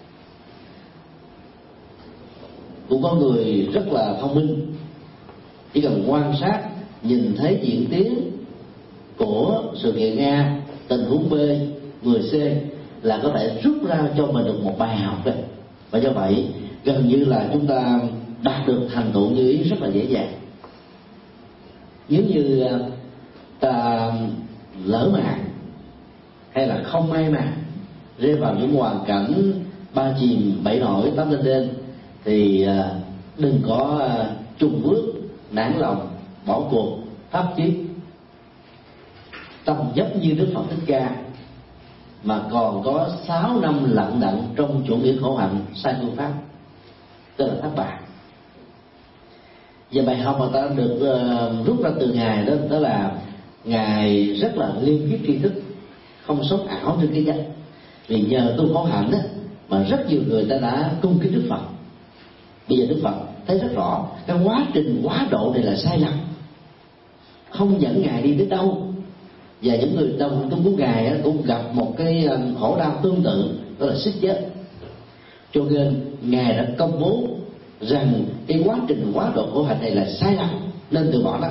Cũng có người rất là thông minh, chỉ cần quan sát nhìn thấy diễn tiến của sự kiện A, tình huống B, người C là có thể rút ra cho mình được một bài học đấy. Và do vậy gần như là chúng ta đạt được thành tựu như ý rất là dễ dàng. Nếu như ta lỡ màng hay là không may mắn rơi vào những hoàn cảnh ba chìm bảy nổi tám lên đên thì đừng có chùn bước nản lòng bỏ cuộc thấp chí tâm dấp như Đức Phật Thích Ca, mà còn có sáu năm lận đận trong chủ nghĩa khổ hạnh sai phương pháp, tức là thất bại. Và bài học mà ta được uh, rút ra từ ngài đó đó là ngài rất là liêm khiết tri thức, không sống ảo trên cái danh. Vì nhờ tu khổ hạnh đó mà rất nhiều người ta đã cung kính Đức Phật. Bây giờ Đức Phật thấy rất rõ cái quá trình quá độ này là sai lầm, không dẫn ngài đi tới đâu. Và những người đồng tu của ngài cũng gặp một cái khổ đau tương tự, đó là xích chết. Cho nên ngài đã công bố rằng cái quá trình quá độ khổ hạnh này là sai lầm, nên từ bỏ nó.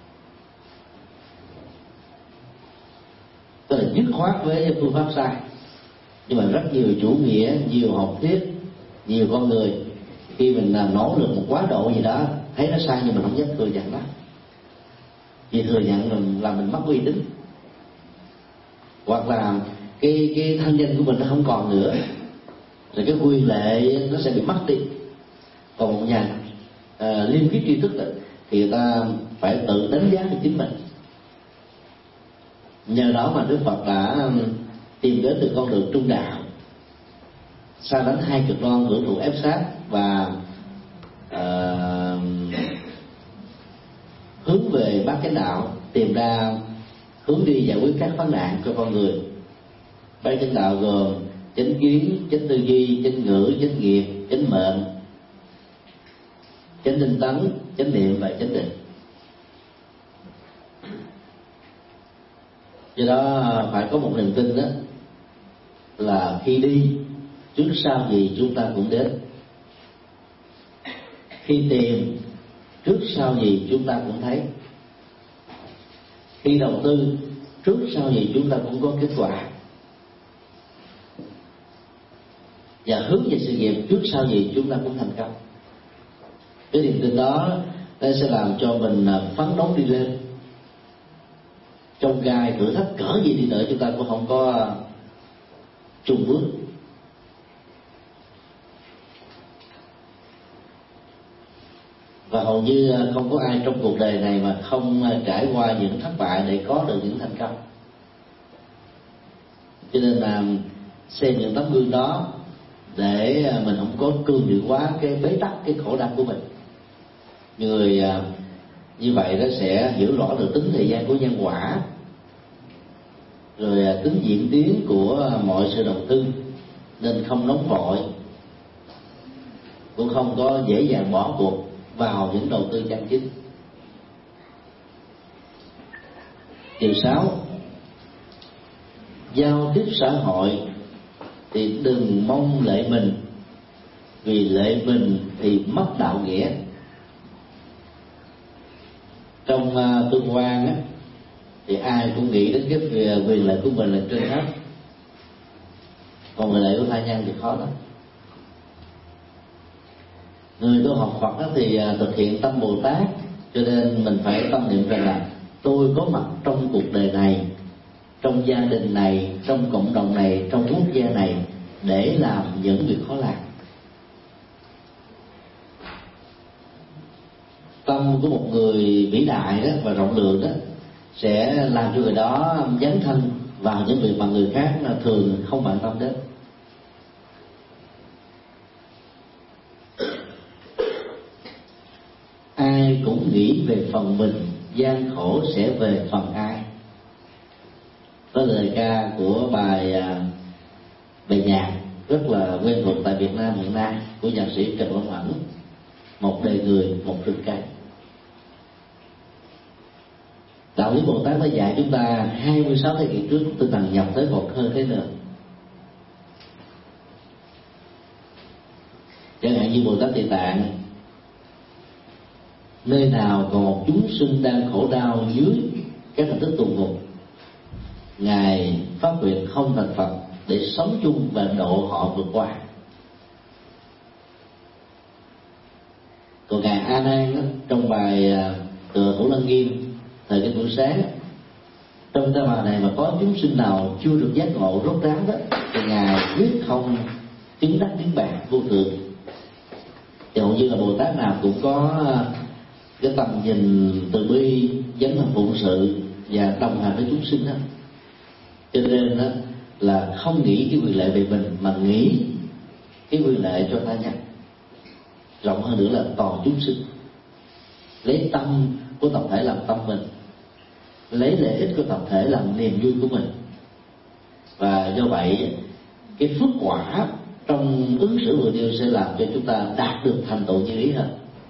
Tức là dứt khoát với phương pháp sai. Nhưng mà rất nhiều chủ nghĩa, nhiều học thuyết, nhiều con người khi mình làm nỗ lực một quá độ gì đó thấy nó sai nhưng mình không dám thừa nhận đó, vì thừa nhận mình làm mình mất uy tín, hoặc là cái cái thân danh của mình nó không còn nữa, rồi cái quyền lệ nó sẽ bị mất đi. Còn một nhà à, liêm khiết tri thức thì người ta phải tự đánh giá được chính mình. Nhờ đó mà Đức Phật đã tìm đến được con đường trung đạo, xa đánh hai cực đoan hưởng thụ ép sát và uh, hướng về bát chánh đạo, tìm ra hướng đi giải quyết các vấn nạn cho con người. Bát chánh đạo gồm chánh kiến, chánh tư duy, chánh ngữ, chánh nghiệp, chánh mệnh, chánh tinh tấn, chánh niệm và chánh định. Do đó phải có một niềm tin đó là khi đi trước sau gì chúng ta cũng đến, khi tìm trước sau gì chúng ta cũng thấy, khi đầu tư trước sau gì chúng ta cũng có kết quả, và hướng về sự nghiệp trước sau gì chúng ta cũng thành công. Cái niềm tin đó nó sẽ làm cho mình phấn đấu đi lên. Trong gai thử thách cỡ gì đi nữa chúng ta cũng không có chùn bước. Và hầu như không có ai trong cuộc đời này mà không trải qua những thất bại để có được những thành công. Cho nên là xem những tấm gương đó để mình không có cương điệu quá cái bế tắc, cái khổ đau của mình. Người như vậy nó sẽ hiểu rõ được tính thời gian của nhân quả, rồi tính diễn tiến của mọi sự đầu tư, nên không nóng vội, cũng không có dễ dàng bỏ cuộc vào những đầu tư chân chính. Điều sáu, giao tiếp xã hội thì đừng mong lệ mình, vì lệ mình thì mất đạo nghĩa. Trong uh, tương quan á, thì ai cũng nghĩ đến cái quyền lợi của mình là trên hết, còn quyền lợi của tha nhân thì khó lắm. Người tu học Phật thì thực hiện tâm Bồ Tát, cho nên mình phải tâm niệm rằng là tôi có mặt trong cuộc đời này trong gia đình này, trong cộng đồng này, trong quốc gia này để làm những việc khó làm. Tâm của một người vĩ đại đó và rộng lượng đó sẽ làm cho người đó dấn thân vào những việc mà người khác thường không bận tâm đến. Ai cũng nghĩ về phần mình, gian khổ sẽ về phần ai. Đó là lời ca của bài bài nhạc rất là quen thuộc tại Việt Nam hiện nay của nhạc sĩ Trần Văn Mẫn, Một đời người, một rừng cây. Đạo lý Bồ Tát đã dạy chúng ta hai mươi sáu thế kỷ trước tinh thần nhập tới một hơi thế nữa. Chẳng hạn như Bồ Tát Địa Tạng, nơi nào còn một chúng sinh đang khổ đau dưới các hình thức tù ngục, Ngài phát nguyện không thành Phật để sống chung và độ họ vượt qua. Còn Ngài A Nan trong bài Tựa Thủ Lăng Nghiêm thời cái buổi sáng, trong ta bà này mà có chúng sinh nào chưa được giác ngộ rốt ráo đó thì Ngài quyết không chứng đắc niết bàn vô thượng. Thì hầu như là Bồ Tát nào cũng có cái tầm nhìn từ bi, dấn thân phụng sự và đồng hành với chúng sinh đó. Cho nên đó là không nghĩ cái quyền lệ về mình mà nghĩ cái quyền lệ cho ta nhân, rộng hơn nữa là toàn chúng sinh, lấy tâm của tập thể làm tâm mình, lấy lợi ích của tập thể làm niềm vui của mình. Và do vậy cái phước quả trong ứng xử vừa nêu sẽ làm cho chúng ta đạt được thành tựu như ý hơn.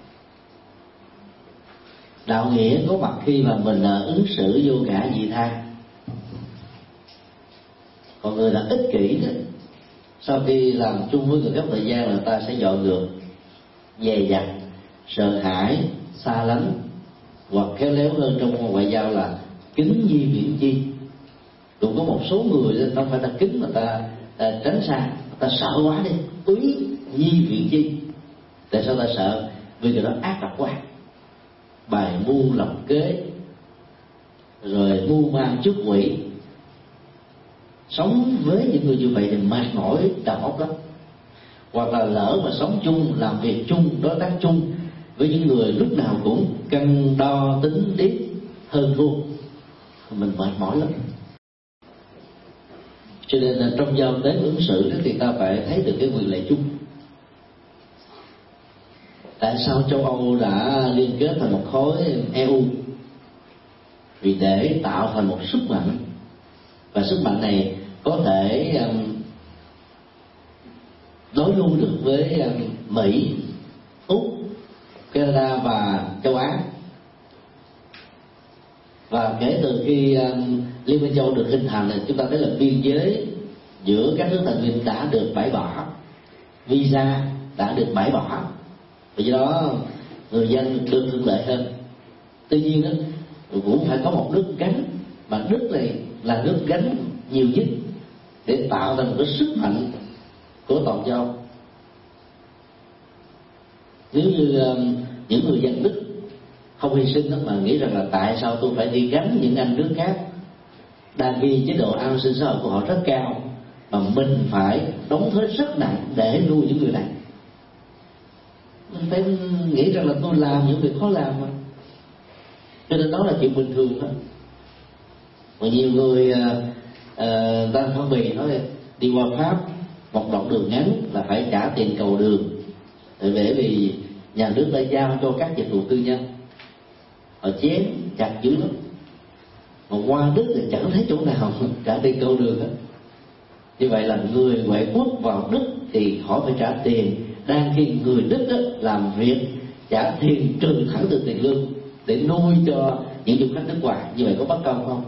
Đạo nghĩa có mặt khi mà mình ứng xử vô ngã vị tha. Còn người đã ích kỷ đó, sau khi làm chung với người khác thời gian là ta sẽ dọn ngược, dè dặt, sợ hãi, xa lánh, hoặc khéo léo hơn trong ngoại giao là kính nhi viễn chi. Cũng có một số người không phải ta kính mà ta, ta tránh xa, ta sợ quá đi, úy nhi viễn chi. Tại sao ta sợ? Vì người đó ác độc quá, bài mưu lập kế, rồi mưu mang trước quỷ. Sống với những người như vậy thì mệt mỏi đầu óc lắm. Hoặc là lỡ mà sống chung, làm việc chung, đối tác chung với những người lúc nào cũng cân đo tính điếc hơn thua, mình mệt mỏi lắm. Cho nên là trong giao tế ứng xử thì ta phải thấy được cái quyền lệ chung. Tại sao châu Âu đã liên kết thành một khối e u? Vì để tạo thành một sức mạnh, và sức mạnh này có thể um, đối lưu được với um, Mỹ, Úc, Canada và châu Á. Và kể từ khi um, Liên minh châu Âu được hình thành thì chúng ta thấy là biên giới giữa các nước thành viên đã được bãi bỏ, visa đã được bãi bỏ, vì do đó người dân được hưởng lợi hơn. Tuy nhiên đó cũng phải có một nước gánh, mà nước này là nước gánh nhiều nhất để tạo ra một cái sức mạnh của toàn châu. Nếu như um, những người dân Đức không hy sinh đó mà nghĩ rằng là tại sao tôi phải đi gánh những anh nước khác, đang ghi chế độ an sinh xã hội của họ rất cao mà mình phải đóng thuế rất nặng để nuôi những người này, mình phải nghĩ rằng là tôi làm những việc khó làm mà. Cho nên đó là chuyện bình thường đó. Mà nhiều người uh, uh, đang phân bì nói đi qua Pháp một đoạn đường ngắn là phải trả tiền cầu đường, bởi vì nhà nước đã giao cho các dịch vụ tư nhân, họ chém chặt dữ lắm. Mà qua Đức thì chẳng thấy chỗ nào trả tiền cầu đường hết. Như vậy là người ngoại quốc vào Đức thì họ phải trả tiền, đang khi người Đức đó làm việc trả tiền trừ thẳng từ tiền lương để nuôi cho những du khách nước ngoài. Như vậy có bất công không?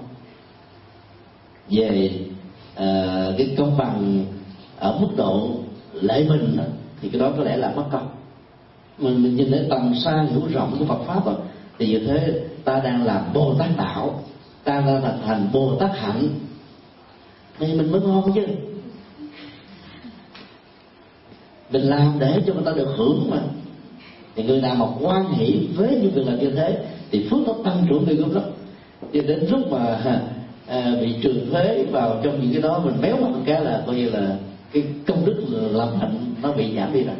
Về uh, cái công bằng ở mức độ lễ minh đó, thì cái đó có lẽ là bất công. Mình, mình nhìn thấy tầm xa hiểu rộng của Phật pháp rồi, thì như thế ta đang làm Bồ Tát đạo, ta đang là thành Bồ Tát hạnh, thì mình mới ngon chứ. Mình làm để cho người ta được hưởng mà. Thì người nào mà quan hỷ với những việc làm như thế thì phước nó tăng trưởng đi gấp lắm. Cho đến lúc mà à, bị trừ thuế vào trong những cái đó, mình méo một cái là coi như là cái công đức làm hạnh nó bị giảm đi rồi.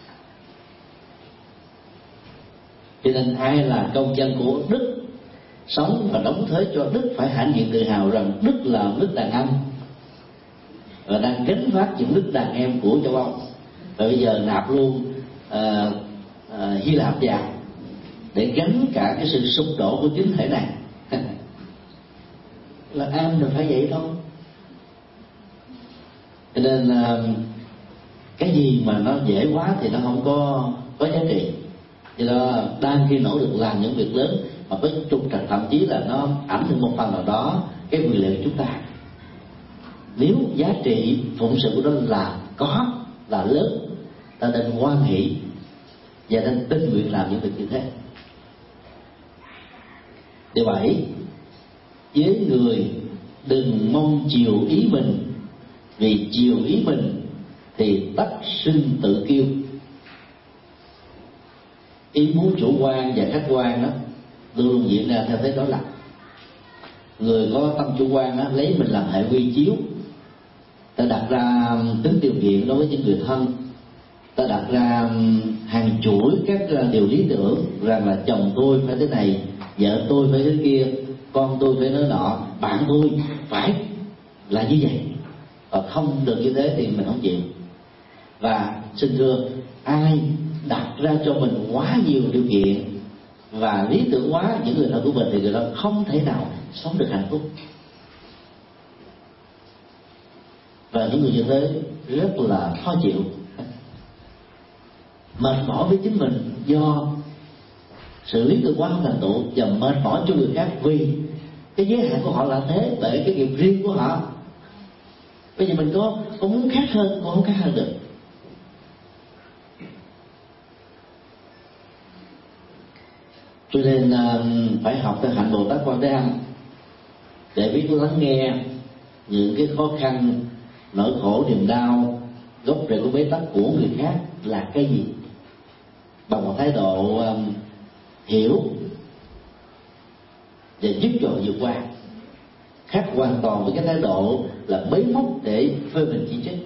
Cho nên ai là công dân của Đức, sống và đóng thuế cho Đức phải hãnh diện tự hào rằng Đức là nước đàn anh và đang gánh vác những nước đàn em của châu Âu. Và bây giờ nạp luôn à, à, Hy Lạp vào để gánh cả cái sự sụp đổ của chính thể này. Là am được phải vậy thôi. Cho nên à, cái gì mà nó dễ quá thì nó không có có giá trị. Cho đó đang khi nỗ lực làm những việc lớn mà có trục trặc, thậm chí là nó ảnh hưởng một phần nào đó cái quyền lợi của chúng ta. Nếu giá trị phụng sự của nó là có, là lớn, ta nên hoan hỷ và nên tình nguyện làm những việc như thế. Điều bảy, với người đừng mong chiều ý mình, vì chiều ý mình thì tất sinh tự kiêu. Ý muốn chủ quan và khách quan đó luôn luôn diễn ra theo thế đối lập. Người có tâm chủ quan đó, lấy mình làm hệ quy chiếu, ta đặt ra tính điều kiện đối với những người thân, ta đặt ra hàng chuỗi các điều lý tưởng rằng là chồng tôi phải thế này, vợ tôi phải thế kia, con tôi phải thế nọ, bạn tôi phải là như vậy, và không được như thế thì mình không chịu. Và xin thưa, ai đặt ra cho mình quá nhiều điều kiện và lý tưởng quá những người thân của mình thì người đó không thể nào sống được hạnh phúc. Và những người như thế rất là khó chịu, mệt mỏi với chính mình do sự lý tưởng quá không thành tựu, và mệt mỏi cho người khác vì cái giới hạn của họ là thế, bởi cái nghiệp riêng của họ. Bây giờ mình có, có muốn khác hơn cũng không khác hơn được. Cho nên phải học theo hạnh Bồ Tát Quan Thế Âm để biết lắng nghe những cái khó khăn, nỗi khổ, niềm đau, gốc rễ của bế tắc của người khác là cái gì, bằng một thái độ um, hiểu và giúp cho họ vượt qua, khác hoàn toàn với cái thái độ là bế mốc để phê bình chỉ trích.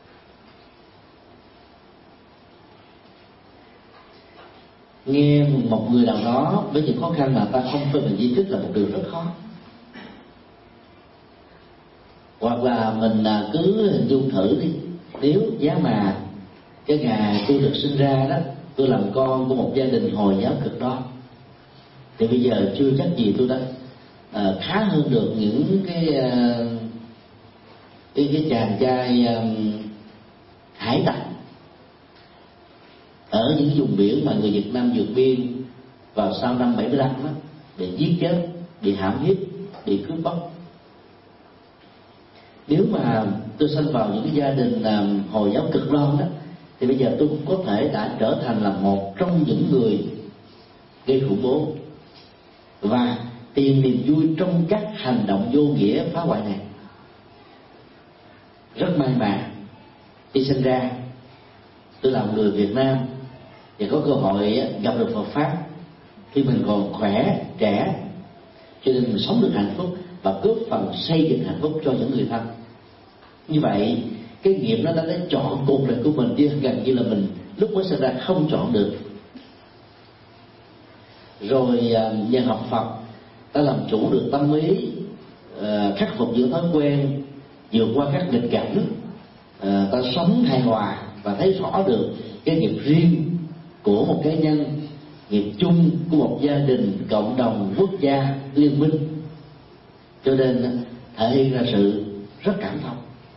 Nghe một người nào đó với những khó khăn mà ta không phê bình chỉ trích là một điều rất khó. Hoặc là mình cứ hình dung thử đi, nếu giá mà cái ngày tôi được sinh ra đó, tôi làm con của một gia đình Hồi giáo cực đoan, thì bây giờ chưa chắc gì tôi đã à, khá hơn được những cái à, cái, cái chàng trai à, hải tặc ở những vùng biển mà người Việt Nam vượt biên vào sau năm bảy mươi lăm đó, để giết chết, bị hãm hiếp, bị cướp bóc. Nếu mà tôi sinh vào những cái gia đình à, Hồi giáo cực đoan đó, thì bây giờ tôi cũng có thể đã trở thành là một trong những người gây khủng bố và tìm niềm vui trong các hành động vô nghĩa phá hoại này. Rất may mà khi sinh ra tôi là một người Việt Nam và có cơ hội gặp được Phật pháp khi mình còn khỏe, trẻ, cho nên mình sống được hạnh phúc và góp phần xây dựng hạnh phúc cho những người thân. Như vậy cái nghiệp nó đã, đã chọn cuộc đời của mình, chứ gần như là mình lúc mới sinh ra không chọn được. Rồi nhờ học Phật ta làm chủ được tâm ý, khắc phục những thói quen, vượt qua các nghịch cảnh, ta sống hài hòa và thấy rõ được cái nghiệp riêng của một cá nhân, nghiệp chung của một gia đình, cộng đồng, quốc gia, liên minh. Cho nên thể hiện ra sự rất cảm thông.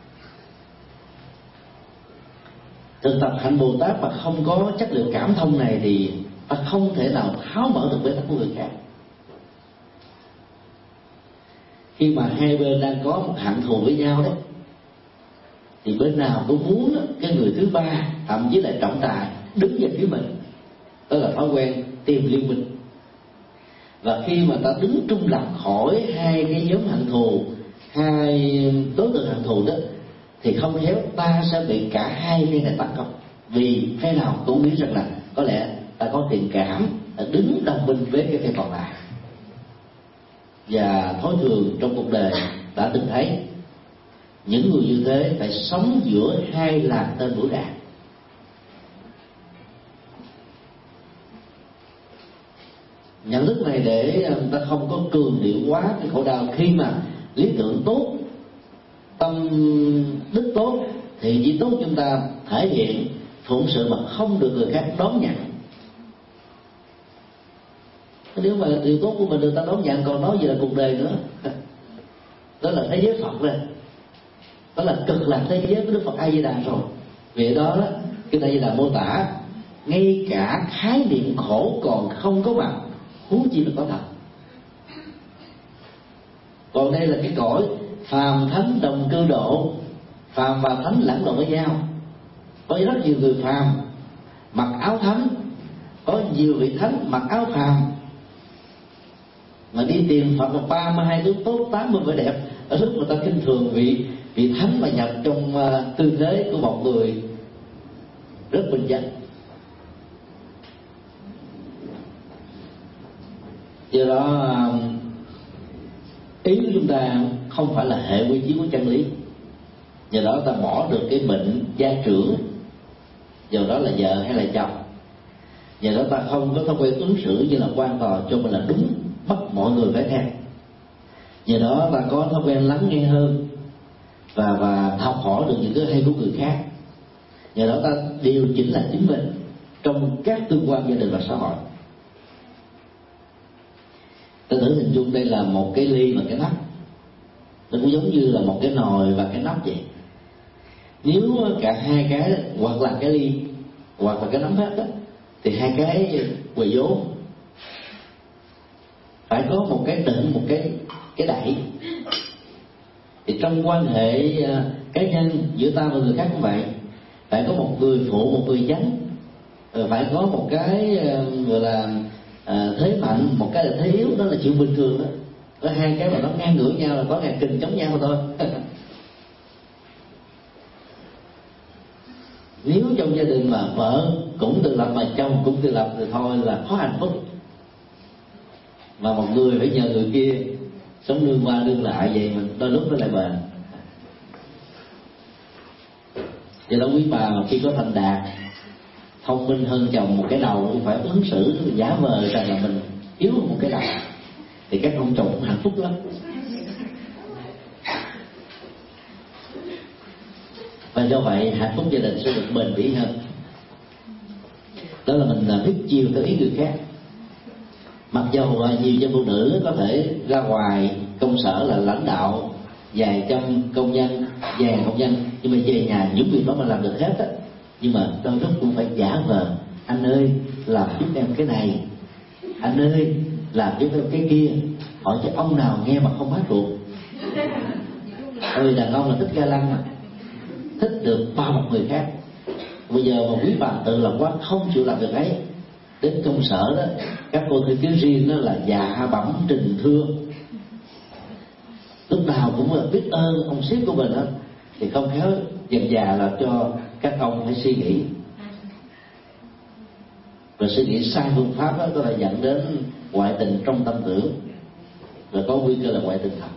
Thực tập hạnh Bồ Tát mà không có chất liệu cảm thông này thì ta không thể nào tháo mở được bế tắc của người khác. Khi mà hai bên đang có một hận thù với nhau đấy, thì bên nào cũng muốn cái người thứ ba, thậm chí là trọng tài, đứng về phía mình. Đó là thói quen tìm liên minh. Và khi mà ta đứng trung lập khỏi hai cái nhóm hận thù, hai đối tượng hận thù đó, thì không khéo ta sẽ bị cả hai phe này tấn công. Vì phe nào cũng nghĩ rằng là có lẽ ta có tình cảm, đứng đồng minh với cái phe còn lại. và thói thường trong cuộc đời đã từng thấy. Những người như thế phải sống giữa hai làn tên lửa đạn. Nhận thức này để người ta không có cường điệu quá cái khổ đau. Khi mà lý tưởng tốt, tâm đức tốt, thì chỉ tốt chúng ta thể hiện phụng sự mà không được người khác đón nhận. Nếu mà điều tốt của mình được ta đón nhận, còn nói gì là cuộc đời nữa. Đó là thế giới Phật rồi, đó là cực lạc thế giới của Đức Phật A Di Đà rồi. Vì đó cái A Di Đà mô tả ngay cả khái niệm khổ còn không có mặt, huống chi là có thật. Còn đây là cái cõi phàm thánh đồng cư độ, phàm và thánh lẫn lộn với nhau. Có rất nhiều người phàm mặc áo thánh, có nhiều vị thánh mặc áo phàm. Mà đi tìm Phật một ba mươi hai tướng tốt, tám mươi vẻ đẹp, ở lúc người ta kinh thường vị vị thánh mà nhập trong uh, tư thế của một người rất bình dân. Do đó uh, ý của chúng ta không phải là hệ quy chiếu của chân lý. Do đó ta bỏ được cái bệnh gia trưởng, do đó là vợ hay là chồng. Do đó ta không có thói quen ứng xử như là quan tòa cho mình là đúng, bắt mọi người phải theo. Do đó ta có thói quen lắng nghe hơn và và học hỏi được những cái hay của người khác. Do đó ta điều chỉnh lại chính mình trong các tương quan gia đình và xã hội. Ta thử hình dung đây là một cái ly và cái nắp, nó cũng giống như là một cái nồi và cái nắp vậy. Nếu cả hai cái hoặc là cái ly hoặc là cái nắp hết đó, thì hai cái quầy vốn phải có một cái đựng, một cái cái đẩy. Thì trong quan hệ uh, cá nhân giữa ta và người khác cũng vậy, phải có một người phụ, một người chánh, rồi phải có một cái uh, gọi là uh, thế mạnh, một cái là thế yếu. Đó là chuyện bình thường đó. Có hai cái mà nó ngang ngửa nhau là có ngàn kình chống nhau thôi. Nếu trong gia đình mà vợ cũng tự lập mà chồng cũng tự lập thì thôi là khó hạnh phúc. Mà một người phải nhờ người kia sống nương qua nương lại, vậy mà đôi lúc nó lại bền. Do đó quý bà mà khi có thành đạt, thông minh hơn chồng một cái đầu, cũng phải ứng xử giả vờ rằng là mình yếu hơn một cái đầu, thì các ông chồng cũng hạnh phúc lắm. Và do vậy hạnh phúc gia đình sẽ được bền bỉ hơn. Đó là mình biết chiều theo ý người khác. Mặc dầu nhiều cho phụ nữ có thể ra ngoài công sở là lãnh đạo vài trăm công nhân, vài công nhân, nhưng mà về nhà những việc đó mà làm được hết á. Nhưng mà đôi lúc cũng phải giả vờ: anh ơi làm giúp em cái này, anh ơi làm giúp em cái kia. Hỏi cho ông nào nghe mà không hát ruột. Ơi đàn ông là thích ga lăng mà, thích được bao một người khác. Bây giờ mà quý bà tự làm quá không chịu làm việc ấy, đến công sở đó các cô thư ký riêng đó là dạ bẩm trình thưa, lúc nào cũng là biết ơn ông sếp của mình đó, thì không khéo dần già là cho các ông phải suy nghĩ. Và suy nghĩ sai phương pháp đó có thể dẫn đến ngoại tình trong tâm tưởng, và có nguy cơ là ngoại tình thật.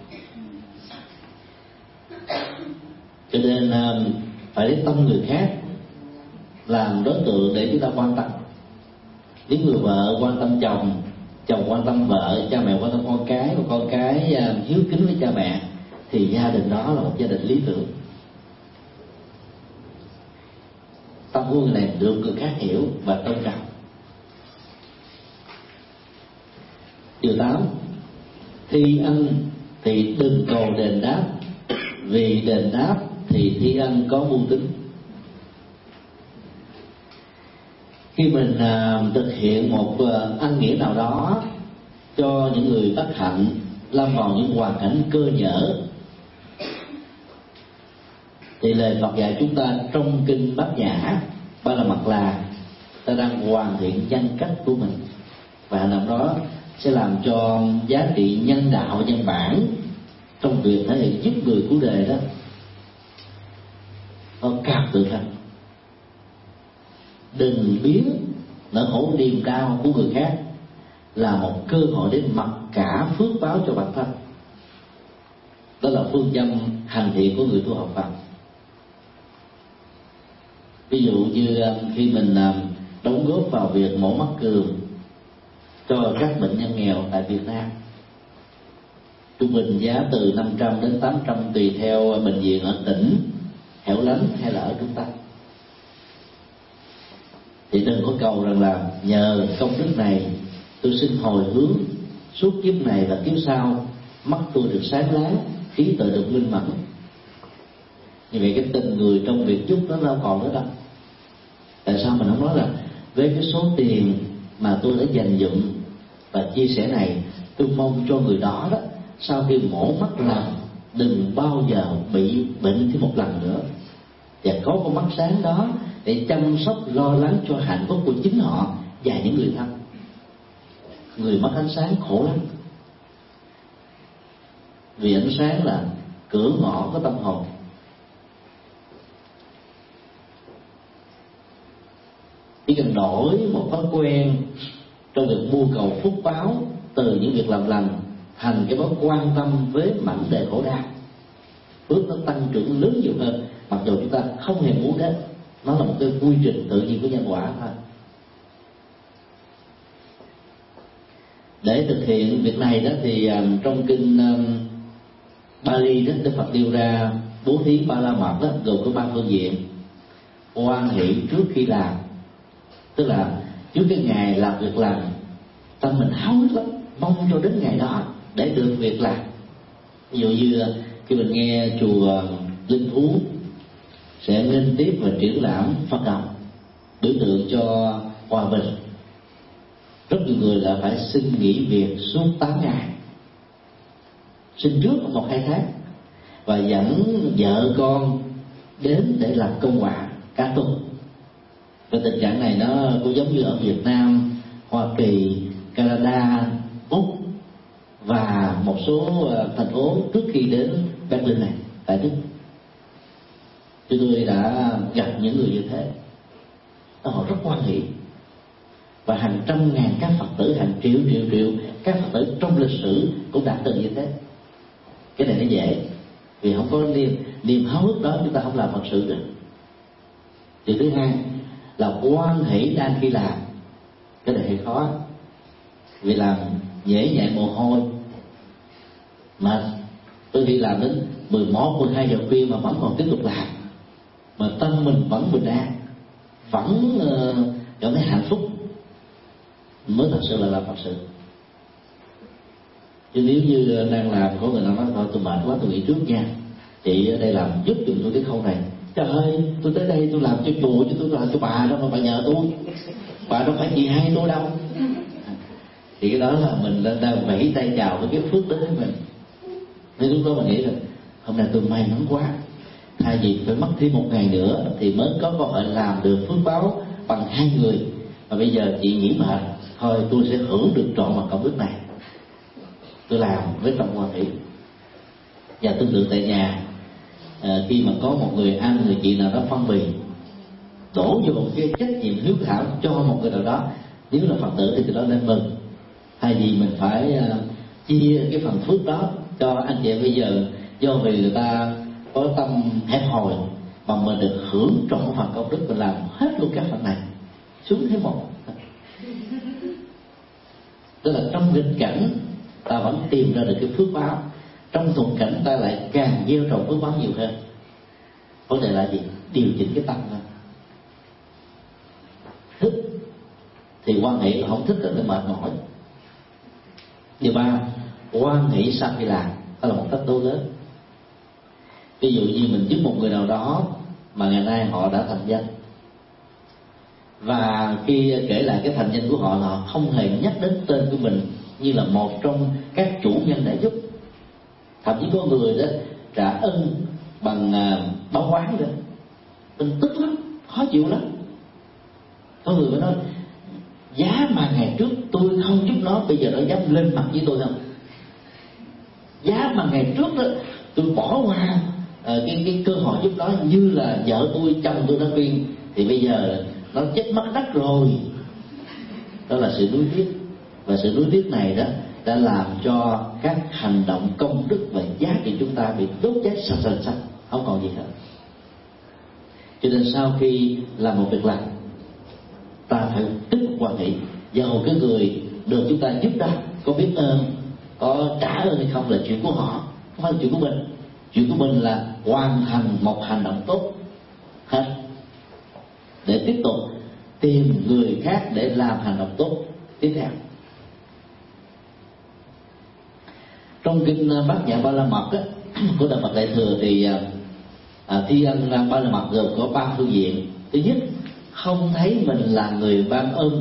Cho nên phải lấy tâm người khác làm đối tượng để chúng ta quan tâm. Nếu người vợ quan tâm chồng, chồng quan tâm vợ, cha mẹ quan tâm con cái, và con cái hiếu kính với cha mẹ, thì gia đình đó là một gia đình lý tưởng. Tâm của người này được người khác hiểu và tôn trọng. Điều tám: thi ân thì đừng cầu đền đáp, vì đền đáp thì thi ân có mưu tính. Khi mình à, thực hiện một à, ân nghĩa nào đó cho những người bất hạnh, lâm vào những hoàn cảnh cơ nhỡ, thì lời Phật dạy chúng ta trong kinh Bát Nhã ba la mật là ta đang hoàn thiện nhân cách của mình, và hành động đó sẽ làm cho giá trị nhân đạo nhân bản trong việc thể hiện giúp người cứu đời đó nó cao tự thân. Đừng biến nỗi khổ niềm đau của người khác là một cơ hội để mặc cả phước báo cho bản thân. Đó là phương châm hành thiện của người tu học Phật. Ví dụ như khi mình đóng góp vào việc mổ mắt cường cho các bệnh nhân nghèo tại Việt Nam, trung bình giá từ năm trăm đến tám trăm tùy theo bệnh viện ở tỉnh hẻo lánh hay là ở trung tâm. Thì đừng có cầu rằng là nhờ công đức này tôi xin hồi hướng suốt kiếp này và kiếp sau mắt tôi được sáng láng, trí tuệ được minh mẫn. Như vậy cái tình người trong việc giúp nó đâu còn nữa đâu. Tại sao mình không nói là với cái số tiền mà tôi đã dành dụm và chia sẻ này, tôi mong cho người đó đó sau khi mổ mắt lần đừng bao giờ bị bệnh thêm một lần nữa, và có con mắt sáng đó để chăm sóc lo lắng cho hạnh phúc của chính họ và những người thân. Người mất ánh sáng khổ lắm, vì ánh sáng là cửa ngõ của tâm hồn. Chỉ cần đổi một thói quen trong việc mưu cầu phúc báo từ những việc làm lành thành cái mối quan tâm với mảnh đề khổ đau, phước nó tăng trưởng lớn nhiều hơn, mặc dù chúng ta không hề muốn đến. Nó là một cái quy trình tự nhiên của nhân quả thôi. Để thực hiện việc này đó thì um, trong kinh um, Bali đó, Đức Phật nêu ra bố thí ba la mật đó gồm có ba phương diện. Hoan hỷ trước khi làm, tức là trước cái ngày làm việc làm, tâm mình háo hức lắm, mong cho đến ngày đó để được việc làm. Ví dụ như khi mình nghe chùa Linh Thú sẽ liên tiếp và triển lãm Phật học biểu tượng cho hòa bình, rất nhiều người là phải xin nghỉ việc suốt tám ngày, xin trước một hai tháng, và dẫn vợ con đến để làm công quả cả tuần. Và tình trạng này nó cũng giống như ở Việt Nam, Hoa Kỳ, Canada, Úc và một số thành phố trước khi đến Berlin này tại Đức. Chúng tôi đã gặp những người như thế, họ rất hoan hỷ, và hàng trăm ngàn các Phật tử, hàng triệu triệu triệu các Phật tử trong lịch sử cũng đã từng như thế. Cái này nó dễ, vì không có niềm niềm háo hức đó chúng ta không làm Phật sự được. Điều thứ hai là hoan hỷ đang khi làm. Cái này hơi khó, vì làm dễ nhại mồ hôi mà tôi đi làm đến mười một, mười hai giờ khuya mà vẫn còn tiếp tục làm, mà tâm mình vẫn bình an, vẫn uh, cảm thấy hạnh phúc, mới thật sự là làm Phật sự. Chứ nếu như đang làm có người nào nói thôi tôi mệt quá tôi nghỉ trước nha, chị ở đây làm giúp giùm tôi cái khâu này. Trời ơi, tôi tới đây tôi làm cho chùa chứ tôi làm cho bà đâu mà bà nhờ tôi, bà đâu phải chị hay tôi đâu. Thì cái đó là mình đang vẫy tay chào với cái phước đến với mình. Nên lúc đó mình nghĩ là hôm nay tôi may mắn quá, thay vì phải mất thêm một ngày nữa thì mới có cơ hội làm được phước báo bằng hai người, mà bây giờ chị nghỉ mệt, thôi tôi sẽ hưởng được trọn bằng công đức này. Tôi làm với tâm hoan hỷ. Và tương tự tại nhà, à, khi mà có một người ăn, người chị nào đó phân bì, đổ vô một cái trách nhiệm hiếu thảo cho một người nào đó, nếu là Phật tử thì từ đó nên mừng. Thay vì mình phải uh, chia cái phần phước đó cho anh chị bây giờ, do vì người ta có tâm hẹp hòi mà mình được hưởng trọn phần công đức, mình làm hết luôn các phần này xuống thế một. Tức là trong nghịch cảnh ta vẫn tìm ra được cái phước báo, trong thuận cảnh ta lại càng gieo trồng phước báo nhiều hơn. Vấn đề là gì? Điều chỉnh cái tâm thôi. Thích thì hoan hỷ, không thích thì mệt mỏi. Điều ba, hoan hỷ sau khi làm, đó là một thách đố lớn. Ví dụ như mình giúp một người nào đó mà ngày nay họ đã thành danh, và khi kể lại cái thành danh của họ, họ không hề nhắc đến tên của mình như là một trong các chủ nhân đã giúp. Thậm chí có người đó trả ơn bằng uh, báo oán rồi, mình tức lắm, khó chịu lắm. Có người mới nói giá mà ngày trước tôi không giúp nó, bây giờ nó dám lên mặt với tôi không? Giá mà ngày trước đó tôi bỏ qua uh, cái cái cơ hội giúp nó, như là vợ tôi, chồng tôi đã khuyên, thì bây giờ nó chết mất đất rồi. Đó là sự nuối tiếc. Và sự nuối tiếc này đó đã làm cho các hành động công đức và giá trị chúng ta bị đốt cháy sạch sạch sạch, không còn gì hết. Cho nên sau khi làm một việc lành, ta phải tích quan hệ, dầu cái người được chúng ta giúp đó có biết ơn, có trả ơn hay không là chuyện của họ, không phải là chuyện của mình. Chuyện của mình là hoàn thành một hành động tốt hết, để tiếp tục tìm người khác để làm hành động tốt tiếp theo. Trong kinh Bát Nhã Ba La Mật á, của Đạo Phật Đại Thừa thì à, thi ân Ba La Mật gồm có ba phương diện. Thứ nhất, không thấy mình là người ban ơn.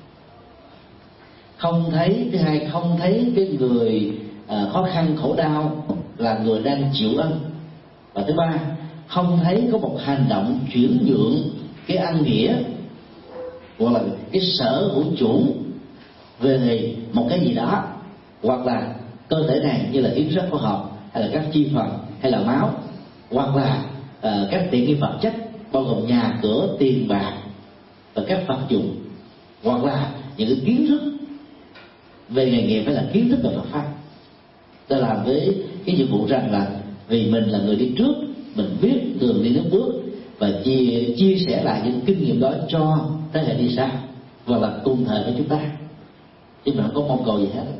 Không thấy. Thứ hai, không thấy cái người à, khó khăn khổ đau là người đang chịu ân. Và thứ ba, không thấy có một hành động chuyển nhượng cái ân nghĩa hoặc là cái sở hữu chủ về một cái gì đó, hoặc là cơ thể này như là yếm rất phối hợp, hay là các chi phần, hay là máu, hoặc là uh, các tiện nghi vật chất bao gồm nhà cửa, tiền bạc và các vật dụng, hoặc là những cái kiến thức về nghề nghiệp hay là kiến thức về Phật pháp. Ta làm với cái nhiệm vụ rằng là vì mình là người đi trước, mình biết đường đi nước bước và chia, chia sẻ lại những kinh nghiệm đó cho thế hệ đi sau, hoặc là cùng thời với chúng ta, chứ mình không có mong cầu gì hết.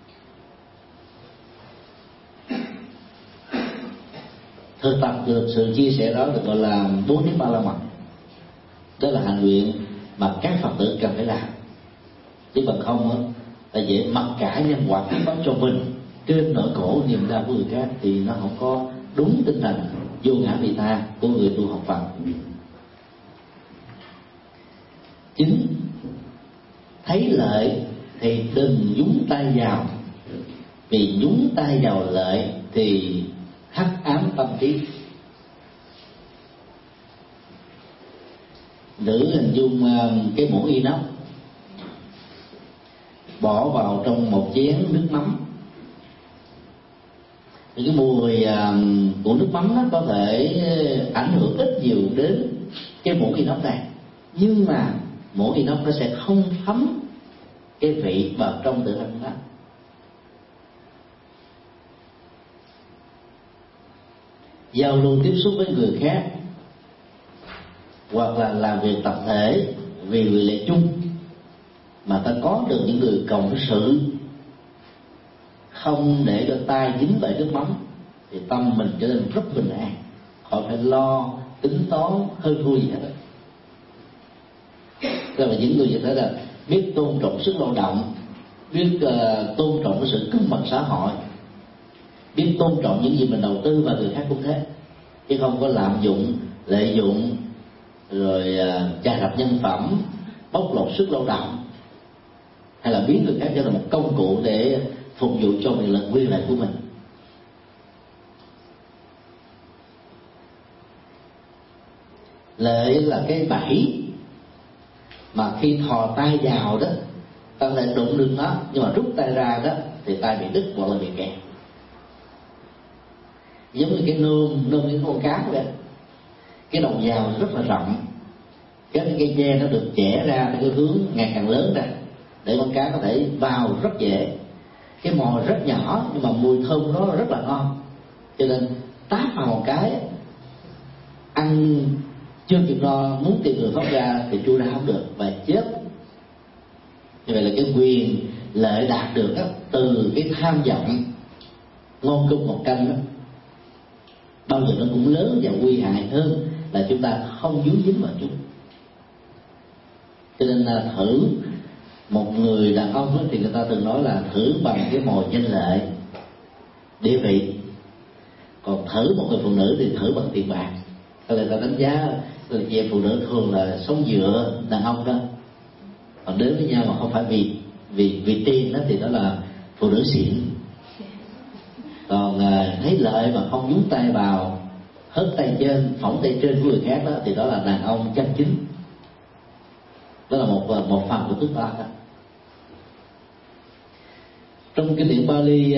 Thực tập được sự chia sẻ đó được gọi là bốn niết ba la mật. Đó là hành nguyện mà các Phật tử cần phải làm, chứ bằng không đó, là dễ mặc cả nhân quả tiếp bắt cho mình trên nỗi khổ niềm đau của người khác, thì nó không có đúng tinh thần vô ngã vị tha của người tu học Phật. Chính thấy lợi thì đừng nhúng tay vào, vì nhúng tay vào lợi thì hắc ám tâm trí. Nữ hình dung cái muỗng inox bỏ vào trong một chén nước mắm, thì cái mùi của nước mắm nó có thể ảnh hưởng ít nhiều đến cái muỗng inox này, nhưng mà muỗng inox nó sẽ không thấm cái vị vào trong tự thân nó. Giao lưu tiếp xúc với người khác hoặc là làm việc tập thể vì người lệ chung mà ta có được những người cộng sự không để cho tay dính bể nước mắm, thì tâm mình trở nên rất bình an, khỏi phải lo tính toán hơn thua gì hết. Đó là những người như thế là biết tôn trọng sức lao động, biết uh, tôn trọng cái sự cân bằng xã hội, biết tôn trọng những gì mình đầu tư và người khác cũng thế, chứ không có lạm dụng, lợi dụng, rồi uh, chà đạp nhân phẩm, bóc lột sức lao động, hay là biến người khác trở thành một công cụ để phục vụ cho quyền lợi quyền lợi của mình. Lợi là cái bẫy mà khi thò tay vào đó, ta có thể đụng được nó, nhưng mà rút tay ra đó thì tay bị đứt hoặc là bị kẹt. Giống như cái nương nương những con cá vậy, cái đầu vào rất là rộng, cái cây tre nó được chẻ ra theo cái hướng ngày càng lớn ra để con cá có thể vào rất dễ. Cái mồi rất nhỏ nhưng mà mùi thơm nó rất là ngon, cho nên táp vào một cái ăn chưa kịp no muốn tìm người thoát ra thì chui ra không được và chết. Như vậy là cái quyền lợi đạt được đó, từ cái tham vọng ngon cung một canh đó, bao giờ nó cũng lớn và nguy hại hơn là chúng ta không dướng dính vào chúng. Cho nên là thử một người đàn ông thì người ta từng nói là thử bằng cái mồi danh lợi, địa vị, còn thử một người phụ nữ thì thử bằng tiền bạc. Cho nên ta đánh giá là chị em phụ nữ thường là sống dựa đàn ông đó, còn đến với nhau mà không phải vì vì vì tiền đó thì đó là phụ nữ xịn. Còn à, thấy lợi mà không nhúng tay vào, hất tay trên, phỏng tay trên của người khác đó thì đó là đàn ông chân chính. Đó là một một phần của thức pháp đó. Trong kinh điển Pali,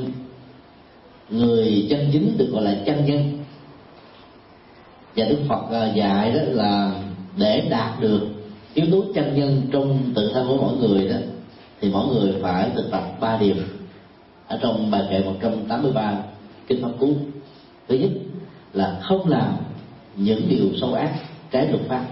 người chân chính được gọi là chân nhân, và Đức Phật dạy đó là để đạt được yếu tố chân nhân trong tự thân của mỗi người đó thì mỗi người phải thực tập ba điều ở trong bài kệ một trăm tám mươi ba kinh Pháp Cú. Thứ nhất là không làm những điều xấu ác trái luật pháp.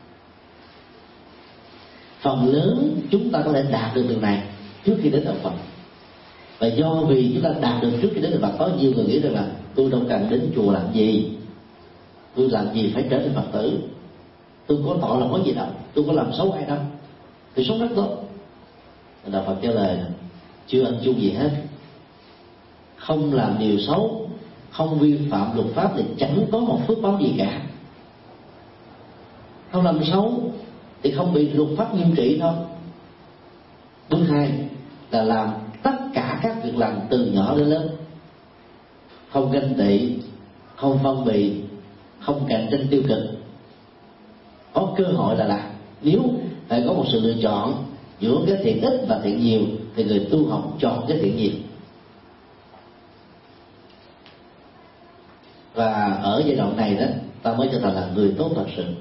Phần lớn chúng ta có thể đạt được điều này trước khi đến đạo Phật, và do vì chúng ta đạt được trước khi đến đạo Phật, có nhiều người nghĩ rằng là tôi đâu cần đến chùa làm gì, tôi làm gì phải trở thành Phật tử, tôi có tội là có gì đâu, tôi có làm xấu ai đâu, tôi sống rất tốt. Đạo Phật trả lời chưa ăn chung gì hết. Không làm điều xấu, không vi phạm luật pháp thì chẳng có một phước báo gì cả. Không làm xấu thì không bị luật pháp nghiêm trị thôi. Bước hai là làm tất cả các việc làm từ nhỏ đến lớn, không ganh tị, không phân bì, không cạnh tranh tiêu cực. Có cơ hội là làm. Nếu phải có một sự lựa chọn giữa cái thiện ít và thiện nhiều thì người tu học chọn cái thiện nhiều. Và ở giai đoạn này đó, ta mới trở thành là người tốt thật sự.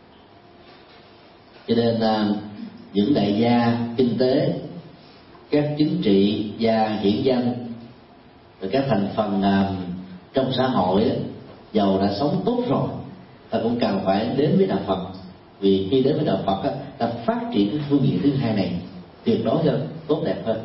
Cho nên những đại gia kinh tế, các chính trị gia hiển danh, rồi các thành phần trong xã hội đó, dầu đã sống tốt rồi, ta cũng cần phải đến với đạo Phật. Vì khi đến với đạo Phật đó, ta phát triển cái phương diện thứ hai này tuyệt đối hơn, tốt đẹp hơn,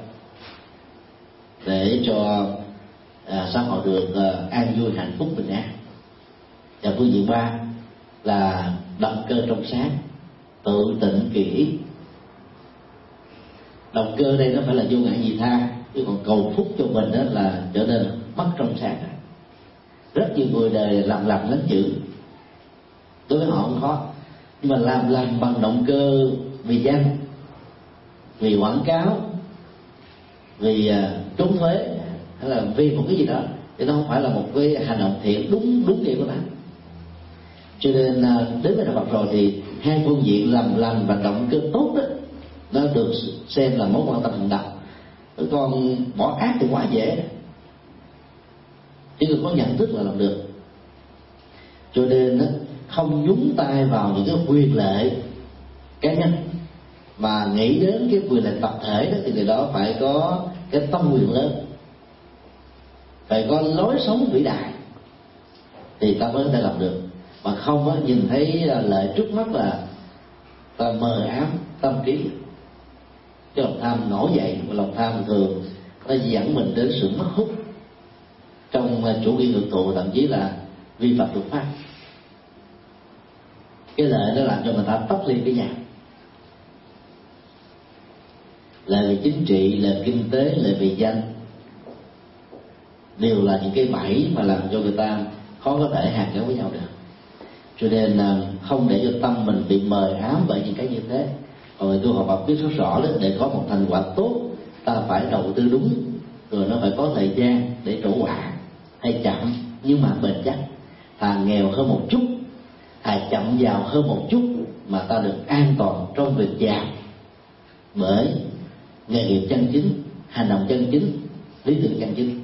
để cho à, xã hội được à, an vui, hạnh phúc, bình an. Và phương diện ba là động cơ trong sáng, tự tịnh kỳ ý. Động cơ đây nó phải là vô ngã vị tha, chứ còn cầu phúc cho mình đó là trở nên mất trong sáng. Rất nhiều người đời làm lầm lắm chữ, đối với họ không khó, nhưng mà làm làm bằng động cơ vì danh, vì quảng cáo, vì uh, trốn thuế, hay là vì một cái gì đó, thì nó không phải là một cái hành động thiện đúng đúng nghĩa của nó. Cho nên uh, đến với đạo Phật rồi thì hai phương diện làm lành và động cơ tốt đó, nó được xem là mối quan tâm hàng đầu. Còn bỏ ác thì quá dễ, chỉ cần có nhận thức là làm được. Cho nên đó, không nhúng tay vào những cái quyền lệ cá nhân, mà nghĩ đến cái quyền lệ tập thể đó, thì người đó phải có cái tâm quyền lớn, phải có lối sống vĩ đại, thì ta mới có thể làm được. Mà không á, nhìn thấy lợi trước mắt là ta mờ ám tâm trí, cái lòng tham nổi dậy. Và lòng tham thường nó dẫn mình đến sự mất hút trong chủ nghĩa hưởng thụ, thậm chí là vi phạm luật pháp. Cái lợi nó làm cho người ta tóc liên với nhau. Lợi về chính trị, lợi kinh tế, lợi về danh đều là những cái bẫy mà làm cho người ta khó có thể hàn gắn với nhau được. Cho nên không để cho tâm mình bị mờ ám bởi những cái như thế. Còn người tu học Phật biết rất rõ đó, để có một thành quả tốt ta phải đầu tư đúng, rồi nó phải có thời gian để trổ quả, hay chậm nhưng mà bền chắc. Thà nghèo hơn một chút, thà chậm vào hơn một chút, mà ta được an toàn trong việc giàu bởi nghề nghiệp chân chính, hành động chân chính, lý tưởng chân chính.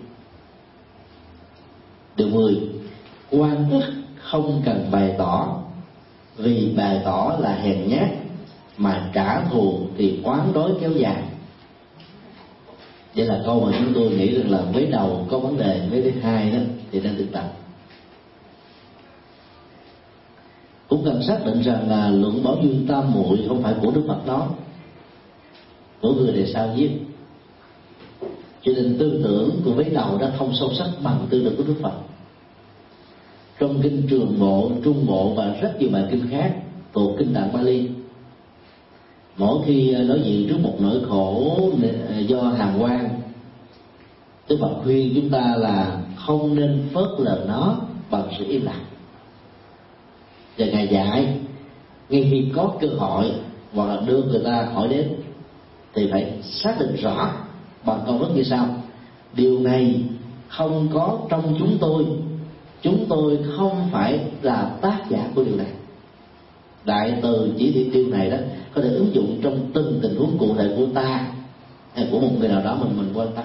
Điều mười, oan ức không cần bày tỏ, vì bày tỏ là hèn nhát, mà trả thù thì oán đối kéo dài. Đây là câu mà chúng tôi nghĩ rằng là với đầu có vấn đề, với thứ hai đó thì nên thực tập. Cũng cần xác định rằng là luận bảo duyên tam muội không phải của Đức Phật đó, của người đề sao viết. Cho nên tư tưởng của vế đầu đó không sâu sắc bằng tư tưởng của Đức Phật. Trong kinh Trường Bộ, Trung Bộ và rất nhiều bài kinh khác thuộc kinh Tạng Bali, mỗi khi nói chuyện trước một nỗi khổ do hàm oan, Đức Phật khuyên chúng ta là không nên phớt lờ nó bằng sự im lặng. Và Ngài dạy ngay khi có cơ hội hoặc là đưa người ta hỏi đến thì phải xác định rõ bằng câu vấn như sau: điều này không có trong chúng tôi, chúng tôi không phải là tác giả của điều này. Đại từ chỉ thị tiêu này đó có thể ứng dụng trong từng tình huống cụ thể của ta hay của một người nào đó mình mình quan tâm.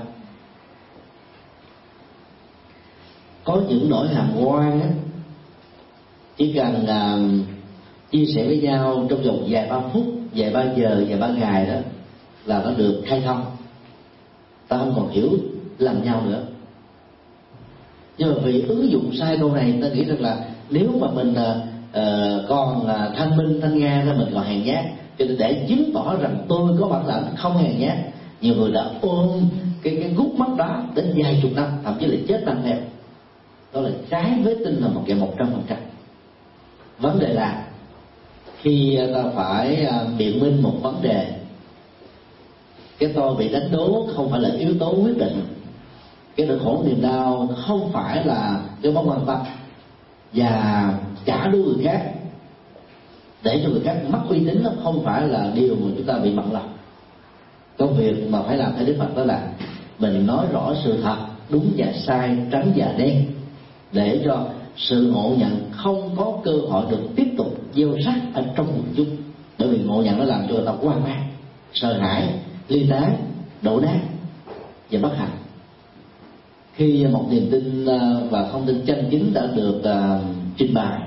Có những nỗi hàm oan á, chỉ cần uh, chia sẻ với nhau trong vòng vài ba phút, vài ba giờ, vài ba ngày đó, là nó được khai thông, ta không còn hiểu lầm nhau nữa. Nhưng mà vì ứng dụng sai câu này, ta nghĩ rằng là nếu mà mình uh, còn uh, thanh minh thanh ngang ra mình còn hèn nhát, cho nên để chứng tỏ rằng tôi có bản lãnh không hèn nhát, nhiều người đã ôm cái cái gút mắt đó đến vài chục năm, thậm chí là chết năm theo. Đó là trái với tinh thần một kẻ một trăm phần trăm. Vấn đề là khi ta phải biện minh một vấn đề, cái tôi bị đánh đố không phải là yếu tố quyết định, cái nỗi khổ niềm đau không phải là cái mối quan tâm, và trả đũa người khác để cho người khác mất uy tín, nó không phải là điều mà chúng ta bị bận lòng. Công việc mà phải làm theo Đức Phật đó là mình nói rõ sự thật, đúng và sai, trắng và đen, để cho sự ngộ nhận không có cơ hội được tiếp tục gieo rắc ở trong một chút. Bởi vì ngộ nhận nó làm cho người ta hoang mang, sợ hãi, ly tán, đổ nát và bất hạnh. Khi một niềm tin và thông tin chân chính đã được uh, trình bày,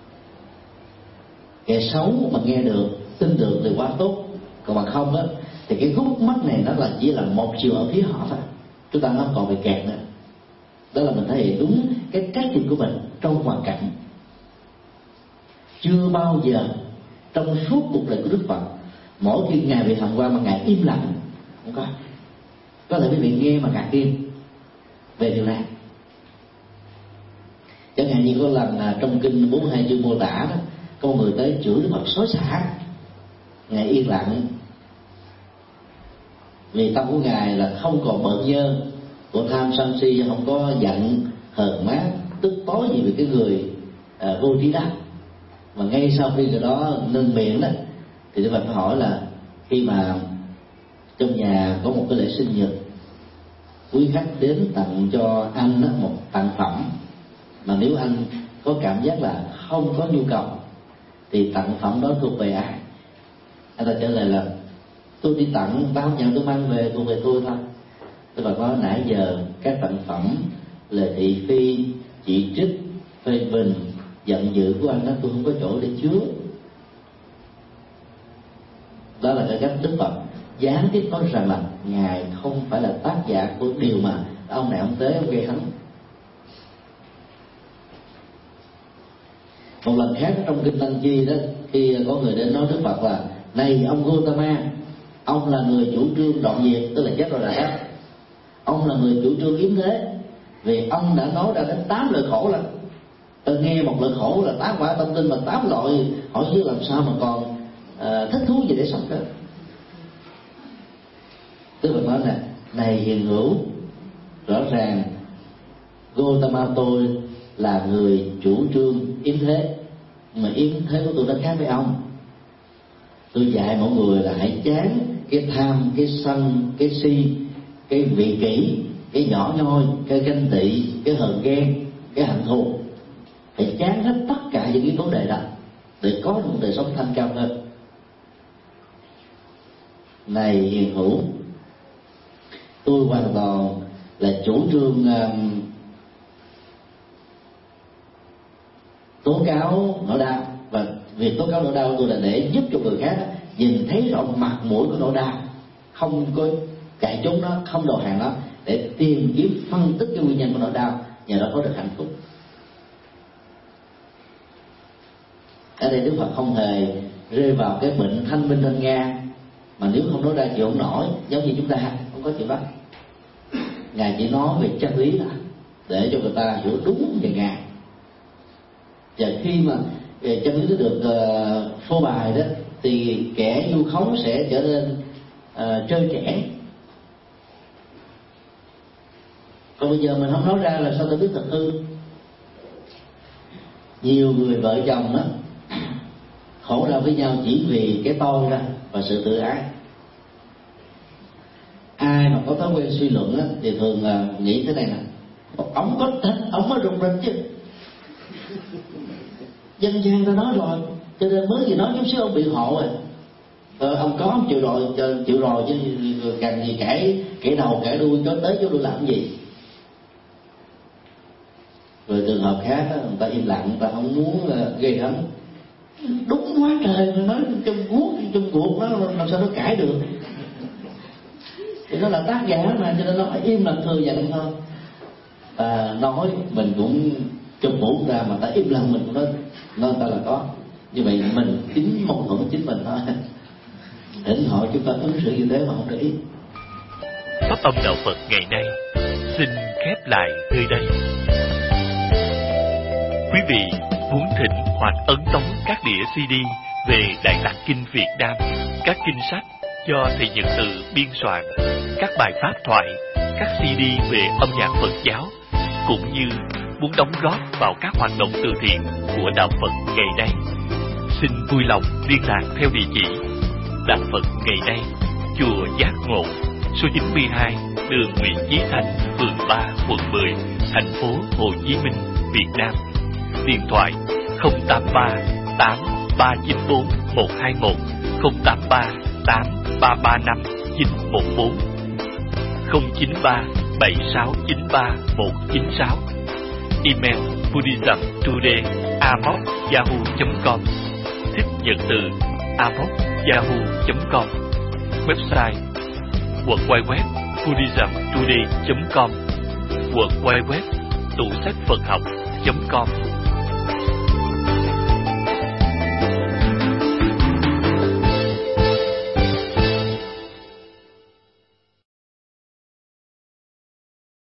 kẻ xấu mà nghe được, tin được thì quá tốt. Còn bằng không á, thì cái gút mắt này nó là chỉ là một chiều ở phía họ thôi, chúng ta không còn bị kẹt nữa. Đó là mình thể hiện đúng cái trách nhiệm của mình trong hoàn cảnh. Chưa bao giờ trong suốt cuộc đời của Đức Phật, mỗi khi ngài bị hàm qua mà ngài im lặng, không có. Có thể quý vị nghe mà ngạc nhiên về điều này. Chẳng hạn như có lần trong kinh bốn mươi hai chương mô tả đó, có một người tới chửi Đức Phật xối xả, ngài yên lặng, vì tâm của ngài là không còn bận nhơ của tham sân si, không có giận hờn mát tức tối gì về cái người uh, vô trí đắc. Mà ngay sau khi người đó nâng miệng đó, thì Đức Phật phải hỏi là khi mà trong nhà có một cái lễ sinh nhật, quý khách đến tặng cho anh đó một tặng phẩm, mà nếu anh có cảm giác là không có nhu cầu thì tặng phẩm đó thuộc về ai? Anh ta trả lời là tôi đi tặng, tao không nhận, tôi mang về, thuộc về tôi thôi. Đức Phật nói nãy giờ các tặng phẩm lời thị phi, chỉ trích, phê bình, giận dữ của anh đó tôi không có chỗ để chứa. Đó là cái cách Đức Phật gián tiếp nói rằng là ngài không phải là tác giả của điều mà ông này ông tế ông gây hấn. Một lần khác trong kinh Tăng Chi đó, khi có người đến nói Đức Phật là này ông Gotama, ông là người chủ trương đoạn diệt, tức là chết rồi đã. Ông là người chủ trương yếm thế, vì ông đã nói ra đến tám loại khổ lắm. Tôi nghe một loại khổ là tám quả tâm linh, mà tám loại hỏi chứ làm sao mà còn uh, thích thú gì để sống nữa. Tức là nói là này hiền hữu, rõ ràng Gotama tôi là người chủ trương yếm thế, mà yếm thế của tôi nó khác với ông. Tôi dạy mọi người là hãy chán cái tham, cái sân, cái si, cái vị kỷ, cái nhỏ nhoi, cái ganh tị, cái hờn ghen, cái hận thù. Phải chán hết tất cả những cái vấn đề đó để có một đời sống thanh cao hơn. Này hiền hữu, tôi hoàn toàn là chủ trương um, tố cáo nỗi đau, và việc tố cáo nỗi đau của tôi là để giúp cho người khác nhìn thấy rõ mặt mũi của nỗi đau, không có cãi trốn nó, không đầu hàng nó, để tìm kiếm phân tích cái nguyên nhân của nỗi đau, nhờ đó có được hạnh phúc. Ở đây Đức Phật không hề rơi vào cái bệnh thanh minh thanh ngang, mà nếu không nói ra chịu không nổi, giống như chúng ta không có chịu bắt. Ngài chỉ nói về chân lý là để cho người ta hiểu đúng về Ngài. Và khi mà chân lý nó được uh, phô bày đó, thì kẻ vu khống sẽ trở nên uh, trơ trẽn. Còn bây giờ mình không nói ra là sao tôi biết thật hư. Nhiều người vợ chồng đó khổ đau với nhau chỉ vì cái tôi ra và sự tự ái. Ai mà có thói quen suy luận đó, thì thường uh, nghĩ thế này nè: ông có thích, ông mới rùng rịch chứ. Dân gian ta nói rồi, cho nên mới gì nói chút xíu ông bị hộ rồi. Ờ, ông có ông chịu rồi, chịu rồi chứ càng gì cãi cãi đầu cãi đuôi, cho tới chỗ đuôi làm gì. Rồi trường hợp khác đó, người ta im lặng, người ta không muốn uh, gây hấn. Đúng quá trời, nói trong guốc trong cuộc nó làm sao nó cãi được. thì nó là tác giả mà, cho nên nó phải im lặng thừa nhận thôi. Ta nói mình cũng chụp mũ ra, mà ta im lặng mình cũng nói nói ta là có. Như vậy mình chính mâu thuẫn với chính mình thôi. Thỉnh hỏi chúng ta ứng xử như thế mà không để ý. Pháp âm đạo Phật ngày nay xin khép lại nơi đây. Quý vị muốn thỉnh hoặc ấn tống các đĩa xê đê về Đại Tạng Kinh Việt Nam, các kinh sách do thầy Nhật Từ biên soạn, các bài pháp thoại, các xê đê về âm nhạc Phật giáo, cũng như muốn đóng góp vào các hoạt động từ thiện của đạo Phật ngày nay, xin vui lòng liên lạc theo địa chỉ Đạo Phật ngày nay, chùa Giác Ngộ, số chín mươi hai, đường Nguyễn Chí Thanh, phường ba, quận mười, thành phố Hồ Chí Minh, Việt Nam. Điện thoại không tám ba tám ba chín bốn một hai một, không tám ba tám ba ba năm chín một bốn, không chín ba bảy sáu chín ba một chín sáu. Email buddhism today a m o c yahoo chấm com, thích Nhật Từ a m o c yahoo chấm com. Website w w w buddhism today chấm com, w w w tủ sách Phật học chấm com.